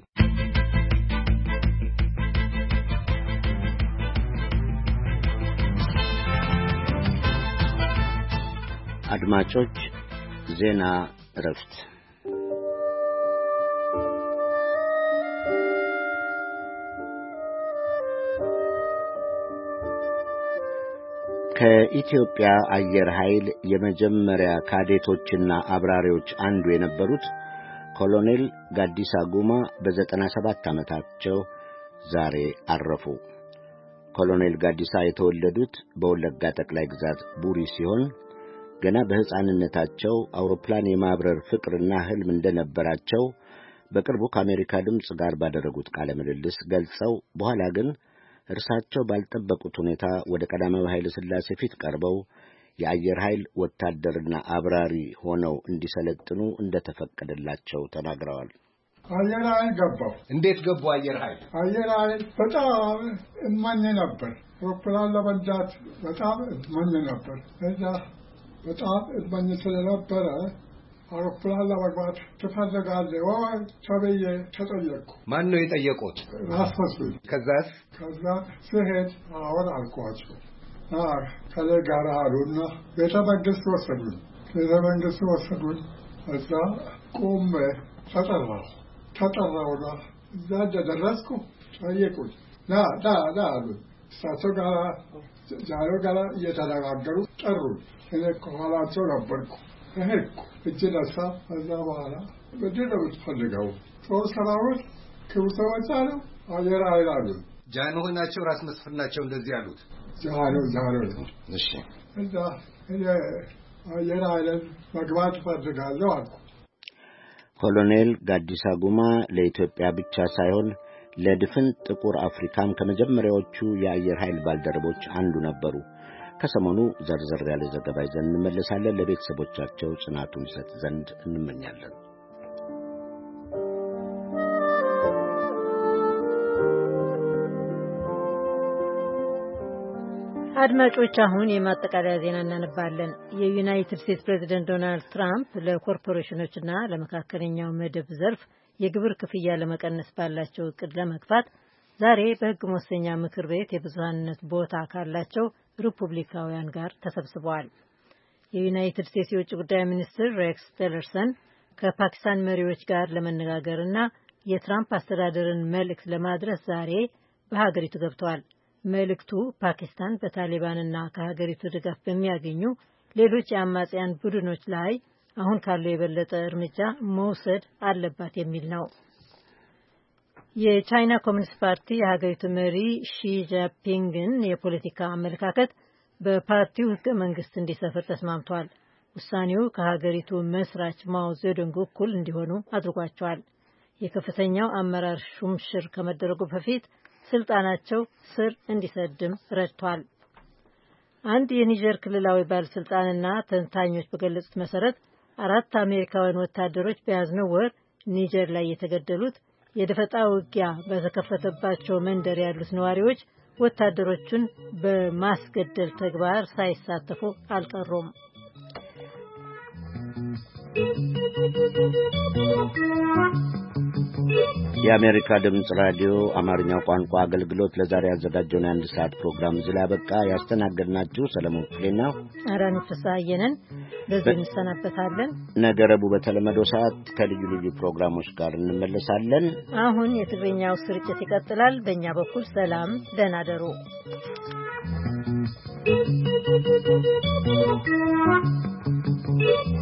አድማጮች ዜና እረፍት ከኢትዮጵያ አየር ኃይል የመጀመሪያ ካዴቶችና አብራሪዎች አንዱ የነበሩት ኮሎኔል ጋዲሳ ጉማ በዘጠና ሰባት ዓመታቸው ዛሬ አረፉ። ኮሎኔል ጋዲሳ የተወለዱት በወለጋ ጠቅላይ ግዛት ቡሪ ሲሆን ገና በሕፃንነታቸው አውሮፕላን የማብረር ፍቅርና ህልም እንደነበራቸው በቅርቡ ከአሜሪካ ድምፅ ጋር ባደረጉት ቃለ ምልልስ ገልጸው በኋላ ግን እርሳቸው ባልጠበቁት ሁኔታ ወደ ቀዳማዊ ኃይለ ሥላሴ ፊት ቀርበው የአየር ኃይል ወታደርና አብራሪ ሆነው እንዲሰለጥኑ እንደተፈቀደላቸው ተናግረዋል። አየር ኃይል ገባሁ። እንዴት ገቡ? አየር ኃይል አየር ኃይል በጣም እመኝ ነበር። አውሮፕላን ለመንዳት በጣም እመኝ ነበር። እዛ በጣም እመኝ ስለነበረ አውሮፕላን ለመግባት ትፈልጋለህ ወይ ተብዬ ተጠየቅኩ። ማን ነው የጠየቁት? ራስ መስሎኝ። ከዛስ? ከዛ ስሄድ አሁን አልኳቸው። አህ ከሌ ጋር አሉና ቤተ መንግስት ወሰዱኝ። ቤተ መንግስት ወሰዱኝ። እዛ ቆሜ ተጠራሁ። ተጠራሁና እዛ እንደደረስኩ ጠየቁኝ። ና ና ና አሉኝ። እሳቸው ጋር ጃሎ ጋር እየተነጋገሩ ጠሩኝ። እኔ ከኋላቸው ነበርኩ። ሄድኩ። እጅ ነሳ። ከዛ በኋላ ምንድን ነው የምትፈልገው? ጦር ሰራዊት ክቡር ሰዎች አለው። አየር ኃይል አሉኝ። ጃንሆይ ናቸው? ራስ መስፍን ናቸው እንደዚህ ያሉት? ጃኖ ጃኖ ነው። እሺ። እዛ እኔ አየር ኃይልን መግባት እፈልጋለሁ አልኩ። ኮሎኔል ጋዲሳ ጉማ ለኢትዮጵያ ብቻ ሳይሆን ለድፍን ጥቁር አፍሪካም ከመጀመሪያዎቹ የአየር ኃይል ባልደረቦች አንዱ ነበሩ። ከሰሞኑ ዘርዘር ያለ ዘገባ ይዘን እንመለሳለን። ለቤተሰቦቻቸው ጽናቱን ይሰጥ ዘንድ እንመኛለን። አድማጮች አሁን የማጠቃለያ ዜና እናነባለን። የዩናይትድ ስቴትስ ፕሬዝዳንት ዶናልድ ትራምፕ ለኮርፖሬሽኖችና ለመካከለኛው መደብ ዘርፍ የግብር ክፍያ ለመቀነስ ባላቸው እቅድ ለመግፋት ዛሬ በሕግ መወሰኛ ምክር ቤት የብዙሃንነት ቦታ ካላቸው ሪፑብሊካውያን ጋር ተሰብስበዋል። የዩናይትድ ስቴትስ የውጭ ጉዳይ ሚኒስትር ሬክስ ቲለርሰን ከፓኪስታን መሪዎች ጋር ለመነጋገርና የትራምፕ አስተዳደርን መልእክት ለማድረስ ዛሬ በሀገሪቱ ገብተዋል። መልእክቱ ፓኪስታን በታሊባንና ከሀገሪቱ ድጋፍ በሚያገኙ ሌሎች የአማጽያን ቡድኖች ላይ አሁን ካለው የበለጠ እርምጃ መውሰድ አለባት የሚል ነው። የቻይና ኮሚኒስት ፓርቲ የሀገሪቱ መሪ ሺ ጂንፒንግን የፖለቲካ አመለካከት በፓርቲው ሕገ መንግስት እንዲሰፍር ተስማምቷል። ውሳኔው ከሀገሪቱ መስራች ማኦ ዜዱንግ እኩል እንዲሆኑ አድርጓቸዋል። የከፍተኛው አመራር ሹምሽር ከመደረጉ በፊት ስልጣናቸው ስር እንዲሰድም ረድቷል። አንድ የኒጀር ክልላዊ ባለስልጣንና ተንታኞች በገለጹት መሰረት አራት አሜሪካውያን ወታደሮች በያዝነው ወር ኒጀር ላይ የተገደሉት የደፈጣ ውጊያ በተከፈተባቸው መንደር ያሉት ነዋሪዎች ወታደሮቹን በማስገደል ተግባር ሳይሳተፉ አልቀሩም። የአሜሪካ ድምጽ ራዲዮ አማርኛው ቋንቋ አገልግሎት ለዛሬ ያዘጋጀውን አንድ ሰዓት ፕሮግራም እዚህ ላይ አበቃ። ያስተናገድናችሁ ሰለሞን ክፍሌና አራኑ ፍስሐየንን በዚህ እንሰናበታለን። ነገ ረቡዕ በተለመደው ሰዓት ከልዩ ልዩ ፕሮግራሞች ጋር እንመለሳለን። አሁን የትግርኛው ስርጭት ይቀጥላል። በእኛ በኩል ሰላም፣ ደህና ደሩ። Thank you.